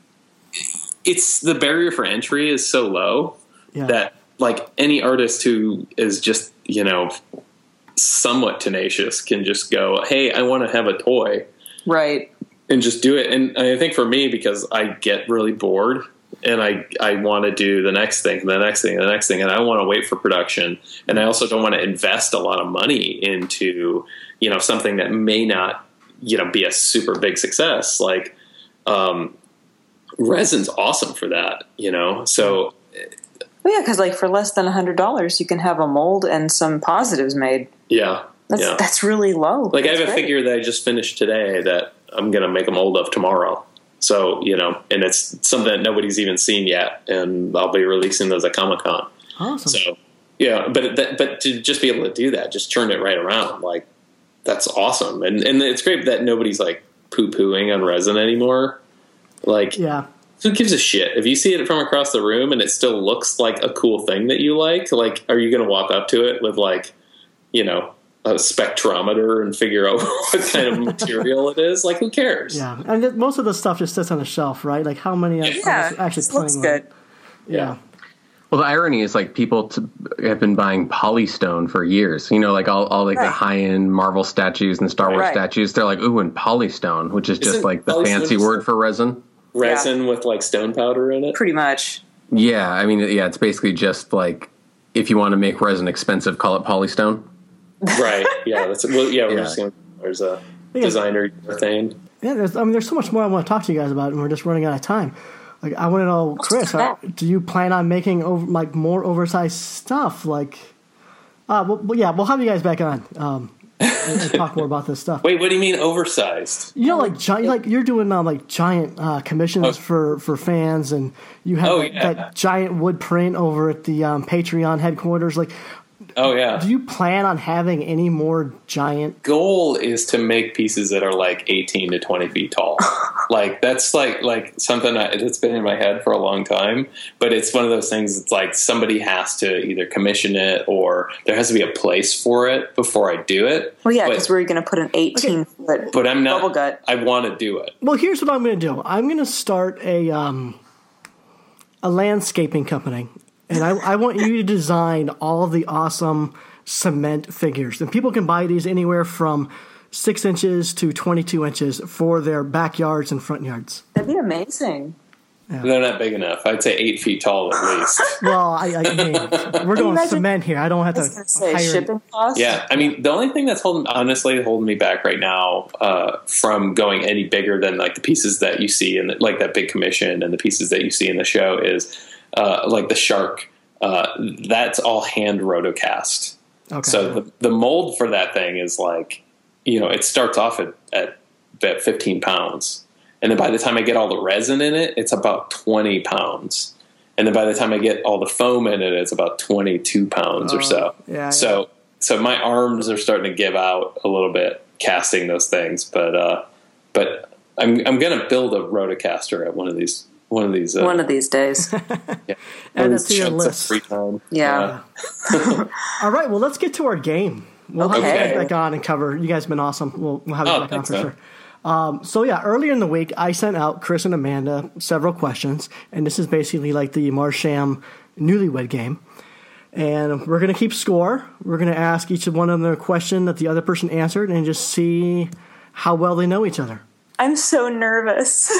it's the barrier for entry is so low yeah. that like any artist who is just, you know, somewhat tenacious can just go, hey, I want to have a toy, right, and just do it. And I think for me, because I get really bored. And I, I want to do the next thing, the next thing, the next thing. And I want to wait for production. And I also don't want to invest a lot of money into, you know, something that may not, you know, be a super big success. Like, um, resin's awesome for that, you know? So. Well, yeah, because like for less than a hundred dollars, you can have a mold and some positives made. Yeah. That's, yeah. that's really low. Like that's I have a great. figure that I just finished today that I'm going to make a mold of tomorrow. So, you know, and it's something that nobody's even seen yet, and I'll be releasing those at Comic-Con. Awesome. So, yeah, but that, but to just be able to do that, just turn it right around, like, that's awesome. And and it's great that nobody's, like, poo-pooing on resin anymore. Like, yeah. Who gives a shit? If you see it from across the room and it still looks like a cool thing that you like, like, are you going to walk up to it with, like, you know, a spectrometer and figure out what kind of material it is? Like, who cares? Yeah, and th- most of the stuff just sits on a shelf, right? Like, how many are yeah, actually playing looks with good. it? Yeah. Well, the irony is, like, people t- have been buying Polystone for years. You know, like all, all like right. the high-end Marvel statues and Star Wars right. statues. They're like, ooh, and Polystone, which is Isn't just like the Polystone fancy just word for resin. Resin yeah. with, like, stone powder in it? Pretty much. Yeah, I mean, yeah, it's basically just like if you want to make resin expensive, call it Polystone. Right. Yeah. That's well. Yeah. We're Yeah. just gonna. There's a Yeah. designer thing. Yeah, there's, I mean, there's so much more I want to talk to you guys about, and we're just running out of time. Like, I want to know, Chris, are, do you plan on making over, like more oversized stuff? Like, uh, well, well, yeah, we'll have you guys back on um, and, and talk more about this stuff. Wait, what do you mean oversized? You know, like giant, like you're doing um, like giant uh, commissions Oh. for, for fans, and you have Oh, like, yeah. that giant wood print over at the um, Patreon headquarters. Like, Oh yeah. do you plan on having any more giant? Goal is to make pieces that are like eighteen to twenty feet tall. Like that's like like something I, that's been in my head for a long time. But it's one of those things. It's like somebody has to either commission it or there has to be a place for it before I do it. Well, yeah, But- because we're going to put an eighteen foot But I'm not. bubble gut. I want to do it. Well, here's what I'm going to do. I'm going to start a um, a landscaping company, and I, I want you to design all of the awesome cement figures. And people can buy these anywhere from six inches to twenty-two inches for their backyards and front yards. That'd be amazing. They're not big enough. I'd say eight feet tall at least. Well, I, I mean, we're going imagine- cement here. I don't have I was to going to say hire. shipping costs. Yeah, I mean, the only thing that's holding, honestly, holding me back right now uh, from going any bigger than like the pieces that you see in the, like that big commission and the pieces that you see in the show is uh, like the shark. Uh, that's all hand rotocast. Okay. So the, the mold for that thing is like, you know, it starts off at, at about fifteen pounds. And then by the time I get all the resin in it, it's about twenty pounds. And then by the time I get all the foam in it, it's about twenty-two pounds Oh, or so. yeah, So, so my arms are starting to give out a little bit casting those things, but, uh, but I'm, I'm going to build a rotocaster at one of these, one of these, uh, One of these days. yeah, Add one that of these to your chunks of list. free time. Yeah. All right, well, let's get to our game. We'll have Okay. you guys back on and cover. You guys have been awesome. We'll, we'll have you Oh, back on thanks, for man. sure. Um, so yeah, earlier in the week, I sent out Chris and Amanda several questions, and this is basically like the Marsham Newlywed Game. And we're going to keep score. We're going to ask each one of them a question that the other person answered, and just see how well they know each other. I'm so nervous.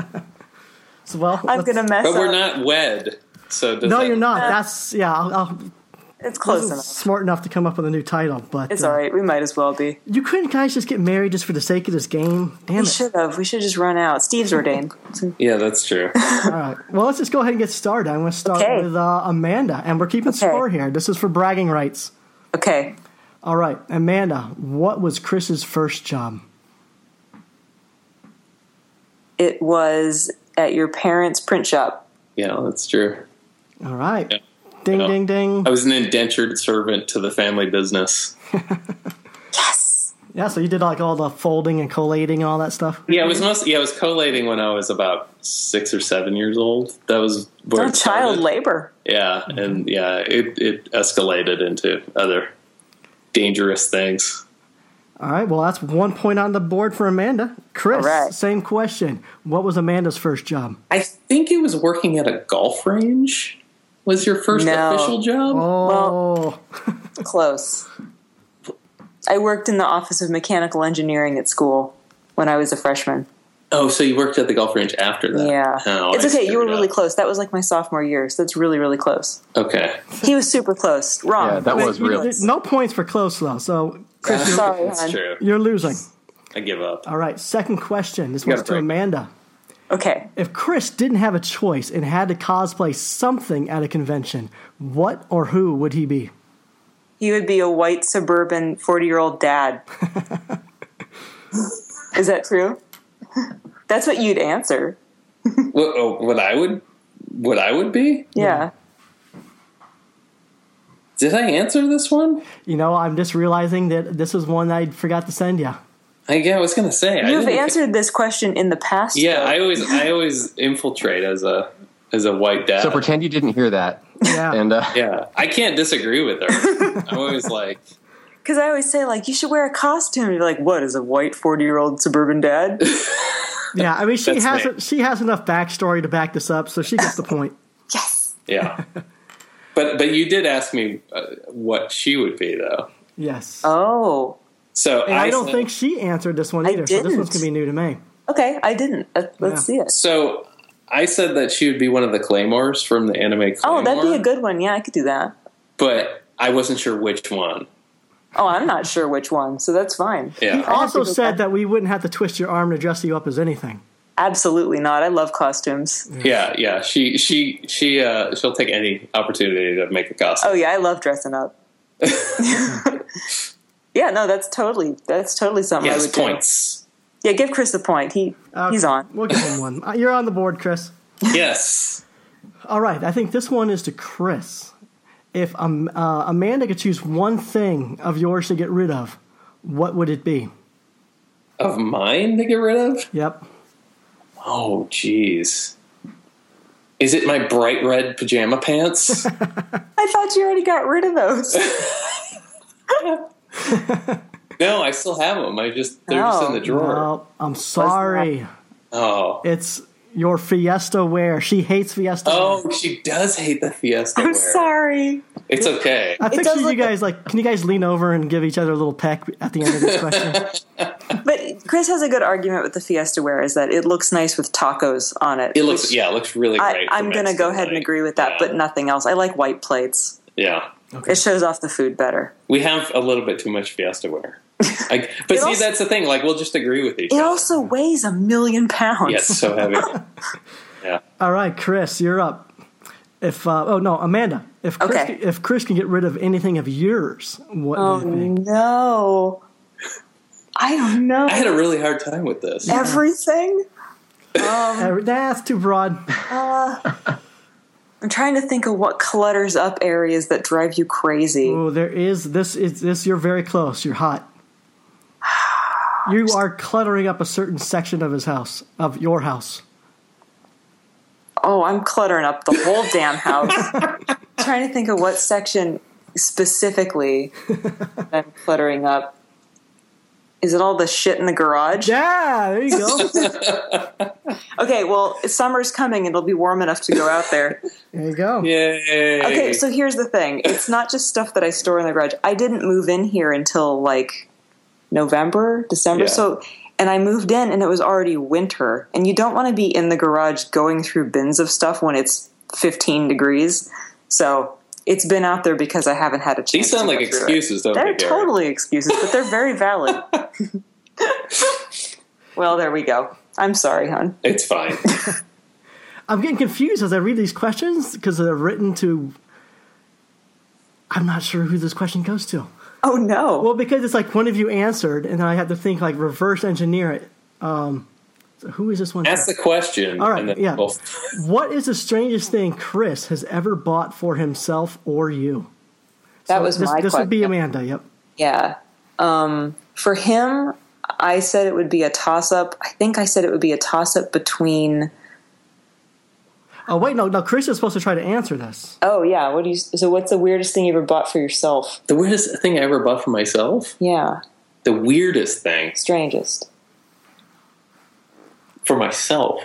So well, I'm let's- going to mess But we're up. not wed. So does No, that, you're not. That's yeah. I'll, I'll, It's close wasn't enough. smart enough to come up with a new title, but It's uh, all right. We might as well be. You couldn't guys just get married just for the sake of this game? Damn We it! should have. We should just run out. Steve's ordained. Yeah, that's true. All right. Well, let's just go ahead and get started. I'm going to start Okay. with uh, Amanda, and we're keeping Okay. score here. This is for bragging rights. Okay. All right, Amanda, what was Chris's first job? It was at your parents' print shop. Yeah, that's true. All right. Yeah. Ding, Yeah. ding, ding. I was an indentured servant to the family business. Yes. Yeah, so you did like all the folding and collating and all that stuff? Yeah, I was mostly yeah, I was collating when I was about six or seven years old. That was where It's it child started. labor. Yeah, and yeah, it, it escalated into other dangerous things. All right, well, that's one point on the board for Amanda. Chris, right. Same question. What was Amanda's first job? I think it was working at a golf range. Was your first No. official job? Oh, Close. I worked in the Office of Mechanical Engineering at school when I was a freshman. Oh, so you worked at the golf range after that? Yeah. Oh, it's I okay. You were screwed really up. close. That was like my sophomore year, so that's really, really close. Okay. He was super close. Wrong. Yeah, that was You- real. no points for close, though. So, Chris, you're, Sorry, That's hon. true. you're losing. I give up. All right, second question. This You one's got a to break. Amanda. Okay. If Chris didn't have a choice and had to cosplay something at a convention, what or who would he be? He would be a white suburban forty-year-old dad. Is that true? That's what you'd answer. What, oh, what I would, what I would be? Yeah. Did I answer this one? You know, I'm just realizing that this is one I forgot to send you. I, yeah, I was gonna say. I You've didn't- answered this question in the past. Yeah, though. I always, I always infiltrate as a, as a white dad. So pretend you didn't hear that. Yeah. And uh, Yeah, I can't disagree with her. I'm always like, Because I always say, like, you should wear a costume. You're like, what, is a white forty-year-old suburban dad? Yeah, I mean, she That's has me. she has enough backstory to back this up, so she gets the point. Yes. yeah. But but you did ask me uh, what she would be though. Yes. Oh. So and I, don't said- think she answered this one I either, so this one's didn't. going to be new to me. Okay, I didn't. Uh, Let's Yeah. see it. So I said that she would be one of the Claymores from the anime Claymore. Oh, that'd be a good one. Yeah, I could do that. But I wasn't sure which one. Oh, I'm not sure which one, so that's fine. Yeah. He also to go said back. that we wouldn't have to twist your arm to dress you up as anything. Absolutely not. I love costumes. Yeah, yeah. She she she uh she'll take any opportunity to make a costume. Oh yeah, I love dressing up. Yeah, no, that's totally that's totally something I yes, would points. do. Yeah, give Chris a point. He Okay, he's on. We'll give him one. Uh, You're on the board, Chris. Yes. All right, I think this one is to Chris. If um, uh, Amanda could choose one thing of yours to get rid of, what would it be? Of mine to get rid of? Yep. Oh, jeez. Is it my bright red pajama pants? I thought you already got rid of those. No, I still have them. I just they're just in the Oh. drawer. Well, I'm sorry. Oh. It's your Fiesta wear. She hates Fiesta wear. Oh, she does hate the Fiesta I'm wear. sorry. It's okay. I picture does you look- guys like, can you guys lean over and give each other a little peck at the end of this question? But Chris has a good argument with the Fiesta wear is that it looks nice with tacos on it. It looks which yeah, it looks really I, great. for I'm going to Mexican go ahead and wedding. agree with that, Yeah. but nothing else. I like white plates. Yeah. It shows off the food better. We have a little bit too much Fiesta wear. Like, but It see, also- that's the thing. Like, we'll just agree with each It other. also weighs a million pounds. Yeah, it's so heavy. Yeah. All right, Chris, you're up. If uh, oh no, Amanda. If Chris, Okay. if Chris can get rid of anything of yours, what Oh would it be? no. I don't know. I had a really hard time with this. Everything? Uh, That's too broad. I'm trying to think of what clutters up areas that drive you crazy. Oh, there is this. Is this? You're very close. You're hot. You are cluttering up a certain section of his house, of your house. Oh, I'm cluttering up the whole damn house. Trying to think of what section specifically that I'm cluttering up. Is it all the shit in the garage? Yeah, there you go. Okay, well, summer's coming. It'll be warm enough to go out there. There you go. Yay. Okay, so here's the thing. It's not just stuff that I store in the garage. I didn't move in here until like November, December. Yeah. So, and I moved in and it was already winter. And you don't want to be in the garage going through bins of stuff when it's fifteen degrees. So it's been out there because I haven't had a chance. These sound to like go through it. excuses, don't They're they, Gary? totally excuses, but they're very valid. Well, there we go. I'm sorry, hon. It's fine. I'm getting confused as I read these questions because they're written to. I'm not sure who this question goes to. Oh no. Well, because it's like one of you answered, and I have to think like reverse engineer it. Um, so who is this one? Ask the question. All right, and then yeah. we'll- What is the strangest thing Chris has ever bought for himself or you? that So was this, my This question. would be Amanda. Yep. Yeah. Um, for him, I said it would be a toss-up. I think I said it would be a toss-up between... Oh wait, no, no. Chris is supposed to try to answer this. Oh, yeah. What do you? So what's the weirdest thing you ever bought for yourself? The weirdest thing I ever bought for myself? Yeah. The weirdest thing Strangest. for myself.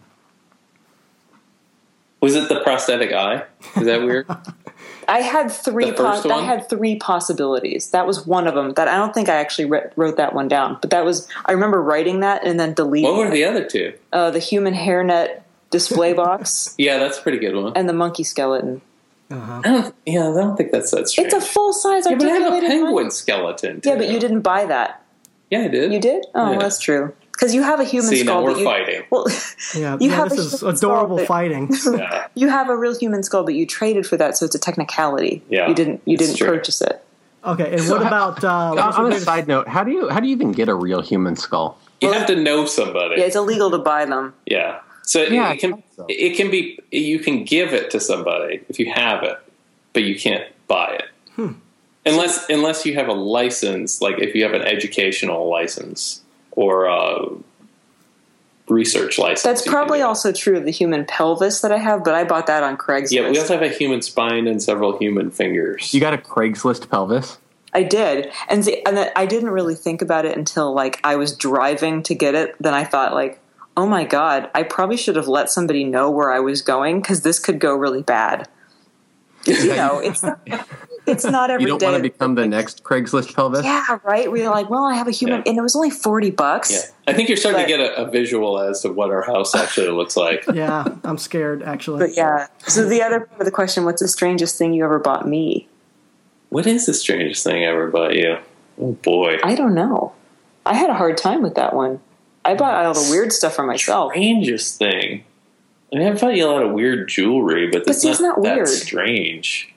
Was it the prosthetic eye? Is that weird? I had three. The first pos- I one? had three possibilities. That was one of them. That I don't think I actually re- wrote that one down. But that was. I remember writing that and then deleting. What were it. the other two? Uh, the human hairnet display box Yeah, that's a pretty good one. and the monkey skeleton. Uh-huh. I don't, yeah, I don't think that's that strange. It's a full size yeah, but I have a articulated penguin monkey. skeleton. Yeah, too. but you didn't buy that. Yeah, I did. You did? Oh, Yeah. that's true. Because you have a human See, skull. now we're but you, fighting. Well, Yeah, you yeah have this a is human skull adorable that- fighting. Yeah. You have a real human skull, but you traded for that, so it's a technicality. Yeah, you didn't. You it's didn't true. purchase it. Okay, and what about... Uh, what's On the a greatest- side note, how do you how do you even get a real human skull? You have to know somebody. Yeah, it's illegal to buy them. Yeah. So Yeah, it, it can I thought so. it can be you can give it to somebody if you have it, but you can't buy it. Hmm. Unless unless you have a license, like if you have an educational license or a research license. That's you can probably do it. also true of the human pelvis that I have, but I bought that on Craigslist. Yeah, we also have a human spine and several human fingers. You got a Craigslist pelvis? I did, and see, and then I didn't really think about it until like I was driving to get it. Then I thought like, oh my god, I probably should have let somebody know where I was going because this could go really bad. You know, it's not, it's not every You don't day. want to become the next Craigslist pelvis? Yeah, right. We were like, well, I have a human, Yeah. and it was only forty bucks. Yeah, I think you're starting But- to get a, a visual as to what our house actually looks like. Yeah, I'm scared, actually. But yeah. So the other part of the question: what's the strangest thing you ever bought me? What is the strangest thing I ever bought you? Oh boy, I don't know. I had a hard time with that one. I bought all the weird stuff for myself. strangest thing. I mean, I've bought you a lot of weird jewelry, but But it's see, it's not, not that weird. strange.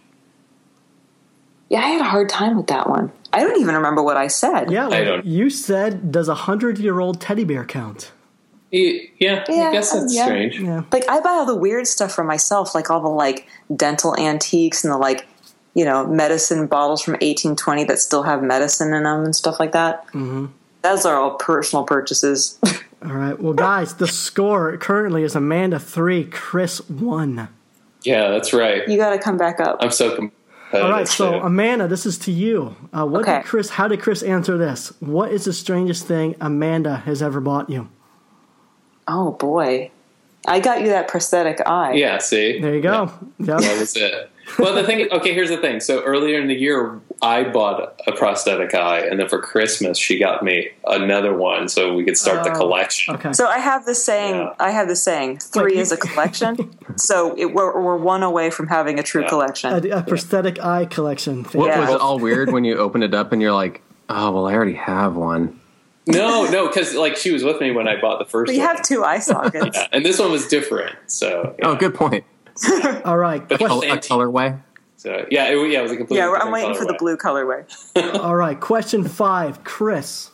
Yeah, I had a hard time with that one. I don't even remember what I said. Yeah, I well, don't- you said, does a hundred-year-old teddy bear count? Y- Yeah, Yeah, I guess that's yeah. strange. Yeah. Like I buy all the weird stuff for myself, like all the like dental antiques and the like, you know, medicine bottles from eighteen twenty that still have medicine in them and stuff like that. Mm-hmm. Those are all personal purchases. All right. Well, guys, the score currently is Amanda three, Chris one. Yeah, that's right. You got to come back up. I'm so competitive. All right, so too. Amanda, this is to you. Uh, what Okay. did Chris? How did Chris answer this? What is the strangest thing Amanda has ever bought you? Oh boy, I got you that prosthetic eye. yeah, see, There you go. Yep. that was it. Well, the thing. Okay, here's the thing. So earlier in the year, I bought a prosthetic eye, and then for Christmas, she got me another one, so we could start the Oh, collection. Okay. So I have this saying. Yeah. I have this saying. Three you- is a collection. so it, we're, we're one away from having a true Yeah. collection. a, a prosthetic eye collection. Thing. What Yeah. was it all weird when you opened it up and you're like, oh, well, I already have one? No, no, because like she was with me when I bought the first we one. have two eye sockets. Yeah, and this one was different. So yeah. Oh, good point. All right. But Question, Col- a colorway? So yeah, it, yeah, it was a completely. Yeah, we're- I'm different waiting for the colorway. blue colorway. all right. Question five, Chris.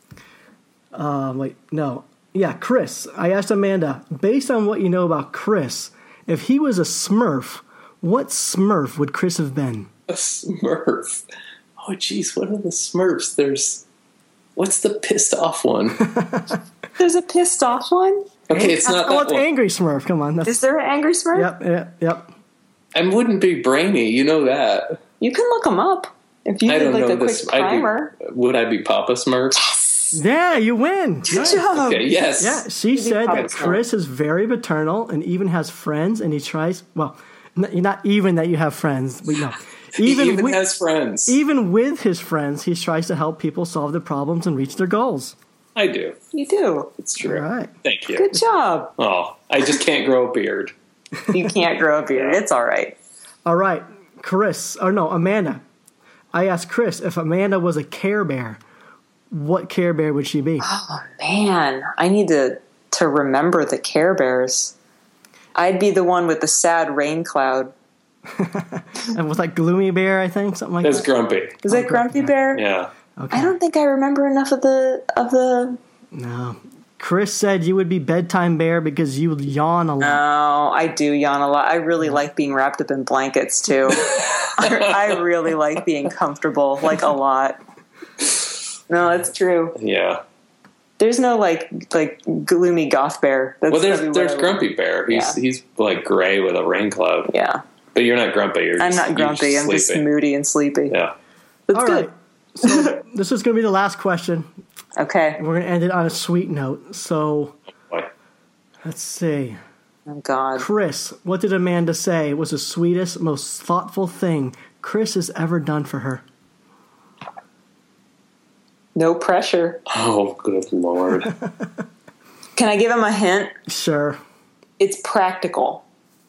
Uh, wait, no. Yeah, Chris. I asked Amanda, based on what you know about Chris, if he was a Smurf, what Smurf would Chris have been? A Smurf. Oh, geez, what are the Smurfs? There's. What's the pissed off one? There's a pissed off one. Okay, it's not Oh, that it's one. Angry Smurf. Come on. That's, Is there an angry Smurf? Yep, yep, yep. I wouldn't be brainy, you know that. You can look them up if you I need don't like know a quick this. I'd primer. be, would I be Papa Smurf? Yeah, you win. Good Nice. job. Okay, yes. Yeah, she said Papa that Smurf. Chris is very paternal and even has friends, and he tries. Well, n- not even that you have friends, but no, even He even with, has friends. even with his friends, he tries to help people solve their problems and reach their goals. I do. You do. It's true. All right. Thank you. Good job. Oh, I just can't grow a beard. You can't grow a beard. It's all right. All right, Chris, or no, Amanda. I asked Chris if Amanda was a Care Bear, what Care Bear would she be? Oh man, I need to to remember the Care Bears. I'd be the one with the sad rain cloud. And was like Gloomy Bear, I think, something like That's that. grumpy. Is that Grumpy Bear? Yeah. Okay. I don't think I remember enough of the of the. No. Chris said you would be Bedtime Bear because you would yawn a lot. No, I do yawn a lot. I really like being wrapped up in blankets too. I, I really like being comfortable, like a lot. No, that's true. Yeah. There's no like like gloomy goth bear. That's Well, there's probably what there's I would- Grumpy Bear. He's Yeah. he's like gray with a rain cloud. Yeah, But you're not grumpy. You're I'm just, not you're grumpy. I'm just sleepy. moody and sleepy. Yeah. That's All good. right. So this is going to be the last question. Okay. We're going to end it on a sweet note. So Boy. let's see. Oh, God. Chris, what did Amanda say was the sweetest, most thoughtful thing Chris has ever done for her? No pressure. Oh, good Lord. Can I give him a hint? Sure. It's practical.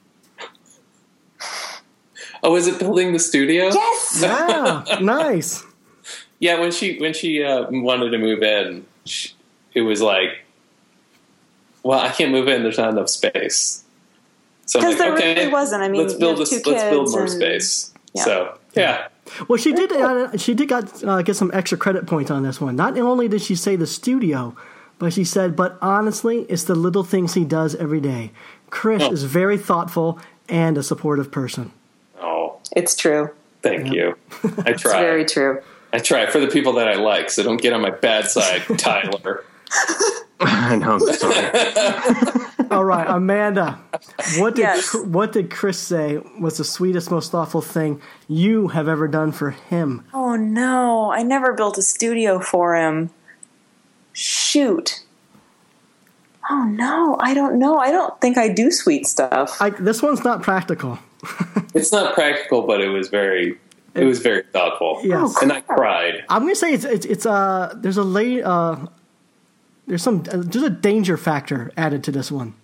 Oh, is it building the studio? Yes! Yeah, nice. Yeah, when she when she uh, wanted to move in, she, it was like, well, I can't move in. There's not enough space. So I'm Because like, there okay, really wasn't. I mean, let's build you have this. two Let's build kids more and- space. Yeah. So yeah, Well, she did. Uh, she did got uh, get some extra credit points on this one. Not only did she say the studio, but she said, "But honestly, it's the little things he does every day." Chris Oh. is very thoughtful and a supportive person. oh, It's true. thank you. I It's try. very true. I try for the people that I like. So don't get on my bad side, Tyler. I know. I'm sorry. All right, Amanda. What did Yes. what did Chris say was the sweetest, most thoughtful thing you have ever done for him? Oh, no. I never built a studio for him. Shoot. Oh, no. I don't know. I don't think I do sweet stuff. I, this one's not practical. It's not practical, but it was very. It was very thoughtful. Yes. And I cried. I'm gonna say it's it's it's uh there's a late uh there's some uh, there's a danger factor added to this one.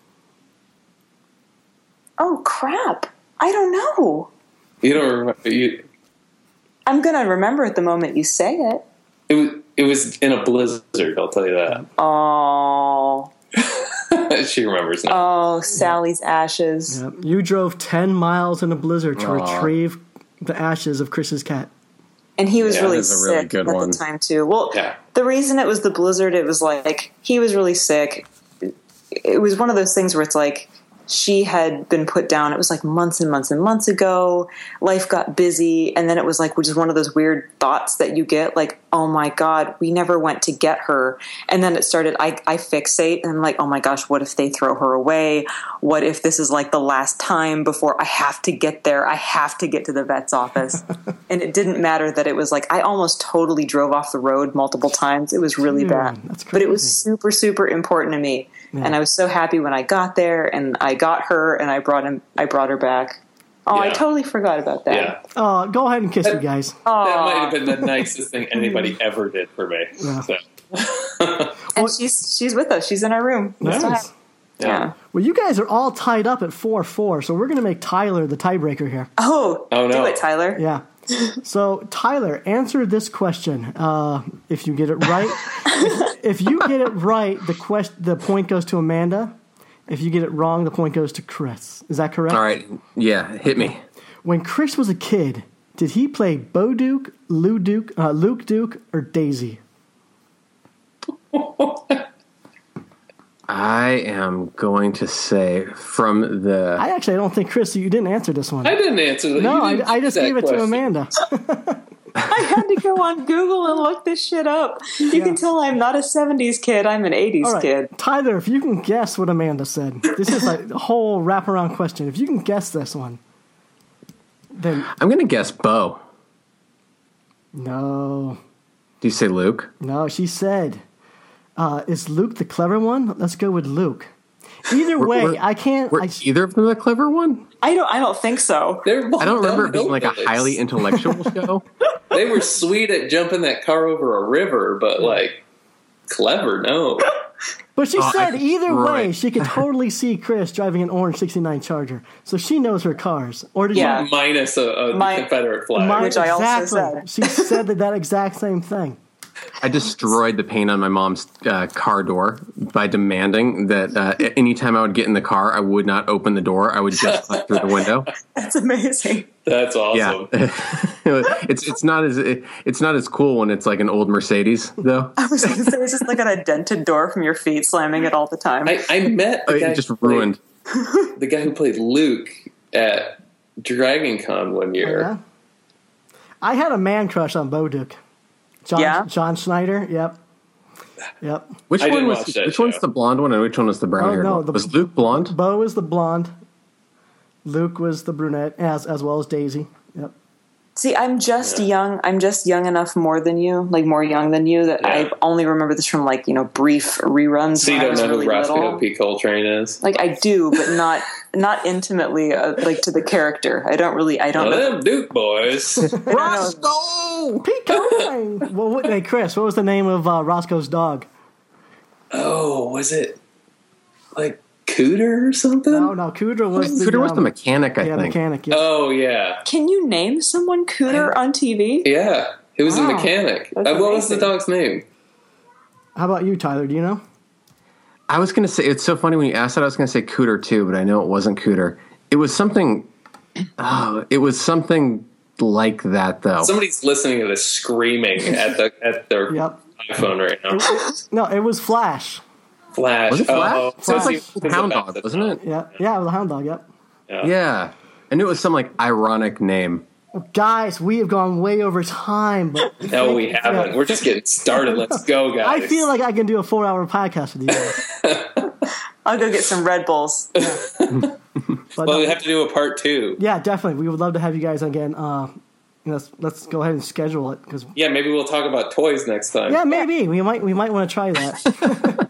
Oh, crap. I don't know. You don't remember? You, I'm going to remember it the moment you say it. it was. It was in a blizzard. I'll tell you that. Oh. She remembers now. Oh, Sally's ashes. Yep. You drove ten miles in a blizzard to Aw. retrieve the ashes of Chris's cat. And he was Yeah, really that's a really sick good at one. the time, too. Well, Yeah. the reason it was the blizzard, it was like, he was really sick. It was one of those things where it's like, she had been put down. It was like months and months and months ago. Life got busy. And then it was like, which is one of those weird thoughts that you get like, oh my God, we never went to get her. And then it started, I, I fixate and I'm like, oh my gosh, what if they throw her away? What if this is like the last time before I have to get there? I have to get to the vet's office. And it didn't matter that it was like, I almost totally drove off the road multiple times. It was really Dude, bad. that's But it was crazy. super, super important to me. And I was so happy when I got there and I got her and I brought him I brought her back. Oh, I Yeah. totally forgot about that. Yeah. Uh, go ahead and kiss you guys. That might have been the nicest thing anybody ever did for me. Yeah. So, And she's she's with us. She's in our room. We still Nice. have- Yeah. Well, you guys are all tied up at four four, so we're going to make Tyler the tiebreaker here. Oh, Oh, no. do it, Tyler. Yeah. So, Tyler, answer this question. Uh, if you get it right, if, if you get it right, the quest, the point goes to Amanda. If you get it wrong, the point goes to Chris. Is that correct? All right. Yeah. Hit me. When Chris was a kid, did he play Bo Duke, Lou Duke, uh, Luke Duke, or Daisy? I am going to say from the. I actually I don't think, Chris, you didn't answer this one. I didn't answer that. No, You didn't I, I choose just that gave it question. to Amanda. I had to go on Google and look this shit up. You Yeah. can tell I'm not a seventies kid. I'm an eighties All right, kid. Tyler, if you can guess what Amanda said, this is like a whole wraparound question. If you can guess this one, then I'm going to guess Bo. no, Do you say Luke? no. She said, uh, "Is Luke the clever one?" Let's go with Luke. Either way, Were- I can't. Were I, either of them the clever one? I don't I don't think so. They're both I don't remember it dumb being like a hillbillies. highly intellectual show. They were sweet at jumping that car over a river, but like clever, no. but she Oh, said I- either way, right. she could totally see Chris driving an orange sixty-nine Charger, so she knows her cars. Or did Yeah. you? Minus a, a My- Confederate flag. Mine- Which I also exactly. said. She said that, that exact same thing. I destroyed the paint on my mom's uh, car door by demanding that uh, anytime I would get in the car, I would not open the door. I would just look through the window. That's amazing. That's awesome. Yeah, it's it's not as it's not as cool when it's like an old Mercedes though. I was going to say it's just like an dented door from your feet slamming it all the time. I, I met the Oh, guy it just who played- ruined. the guy who played Luke at Dragon Con one year. Yeah. I had a man crush on Bo Duke. John, Yeah? John Schneider. Yep. Yep. Which I one didn't was watch that which one's show. the blonde one and which one was the brown Oh, haired no, one? the- Was Luke blonde? Bo is the blonde. Luke was the brunette, as as well as Daisy. Yep. See, I'm just Yeah. young. I'm just young enough more than you, like more young than you, that Yeah. I only remember this from like, you know, brief reruns. So you when I don't was know really who Roscoe little. P. Coltrane is? Like I do, but not not intimately, uh, like to the character. I don't really. I don't Well, know. them Duke boys. Roscoe! Pete Coltrane. Well, what, hey, Chris, what was the name of uh, Roscoe's dog? Oh, was it like Cooter or something? No, no, Cooter was the, Cooter was the um, mechanic, I yeah, think. mechanic. Yeah. Oh yeah, Can you name someone Cooter on T V? yeah. He was Wow. a mechanic. Uh, That's what was the amazing. dog's name? How about you, Tyler? Do you know? I was going to say, it's so funny when you asked that, I was going to say Cooter too, but I know it wasn't Cooter. It was something, oh, it was something like that though. Somebody's listening to this screaming at the at their Yep. iPhone right now. No, it was Flash. Flash. Was it Flash? Oh, It was like it's Hound about Dog, the- wasn't it? Yeah, yeah, it was a hound dog. Yep. Yeah. Yeah. I knew it was some like ironic name. Guys, we have gone way over time, but No, we haven't. Yeah. We're just getting started. Let's go, guys. I feel like I can do a four-hour podcast with you guys. I'll go get some Red Bulls. But well, no, we have to do a part two. yeah, definitely, we would love to have you guys again. Uh, let's let's go ahead and schedule it because Yeah, maybe we'll talk about toys next time. yeah, maybe we might we might want to try that.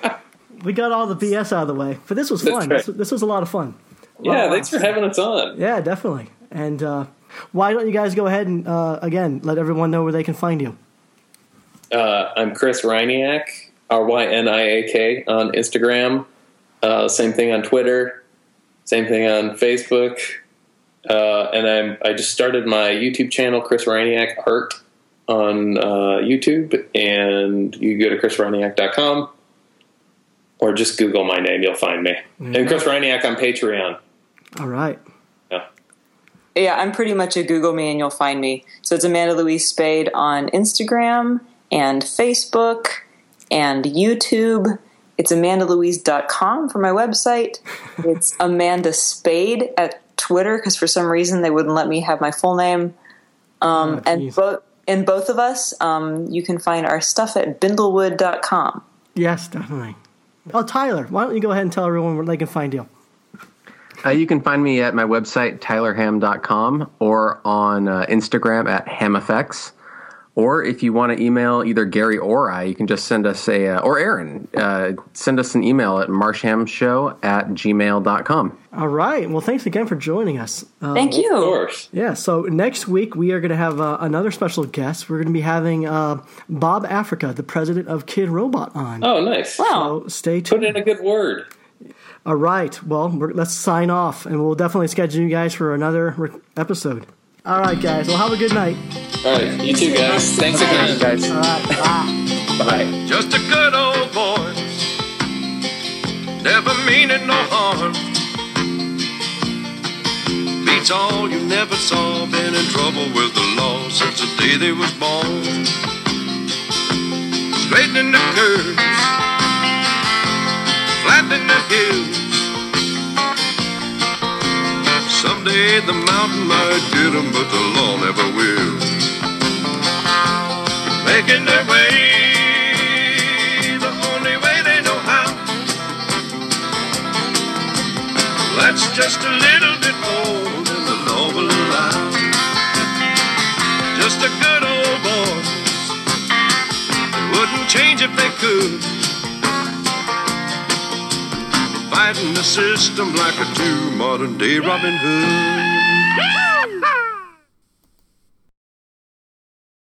We got all the B S out of the way, but this was That's fun. right. This, this was a lot of fun. Yeah, Wow. thanks for having us on. Yeah, definitely. And uh, why don't you guys go ahead and uh, again let everyone know where they can find you? Uh, I'm Chris Ryniak, R Y N I A K on Instagram. Uh, same thing on Twitter. Same thing on Facebook. Uh, and I'm I just started my YouTube channel, Chris Ryniak Art, on uh, YouTube. And you go to chris ryniak dot com or just Google my name, you'll find me. And Chris Ryniak on Patreon. All right. Yeah. Yeah, I'm pretty much a Google me and you'll find me. So it's Amanda Louise Spade on Instagram and Facebook and YouTube. It's amanda louise dot com for my website. It's Amanda Spade at Twitter because for some reason they wouldn't let me have my full name. Um, Oh, and geez. both in both of us, um, you can find our stuff at bindlewood dot com. Yes, definitely. Oh, Tyler, why don't you go ahead and tell everyone where they can find you? Uh, you can find me at my website, tyler ham dot com, or on uh, Instagram at hamfx. Or if you want to email either Gary or I, you can just send us a, uh, or Aaron, uh, send us an email at marshhamshow at gmail dot com. All right. Well, thanks again for joining us. Uh, Thank you. Of course. Yeah, so next week we are going to have uh, another special guest. We're going to be having uh, Bob Africa, the president of Kid Robot, on. Oh, nice. Wow. So stay Put tuned. in a good word. All right. Well, we're, let's sign off, and we'll definitely schedule you guys for another re- episode. All right, guys. Well, have a good night. All right. You too, guys. Thanks again. Guys. All right. Bye. Bye. Just a good old boy, never meaning no harm. Beats all you never saw, been in trouble with the law since the day they was born. Straightening the curves, flattening the hills. Someday the mountain might get 'em, but the law never will. Making their way the only way they know how. That's just a little bit more than the law will allow. Just a good old boys, they wouldn't change if they could. Fighting the system like a true modern day Robin Hood.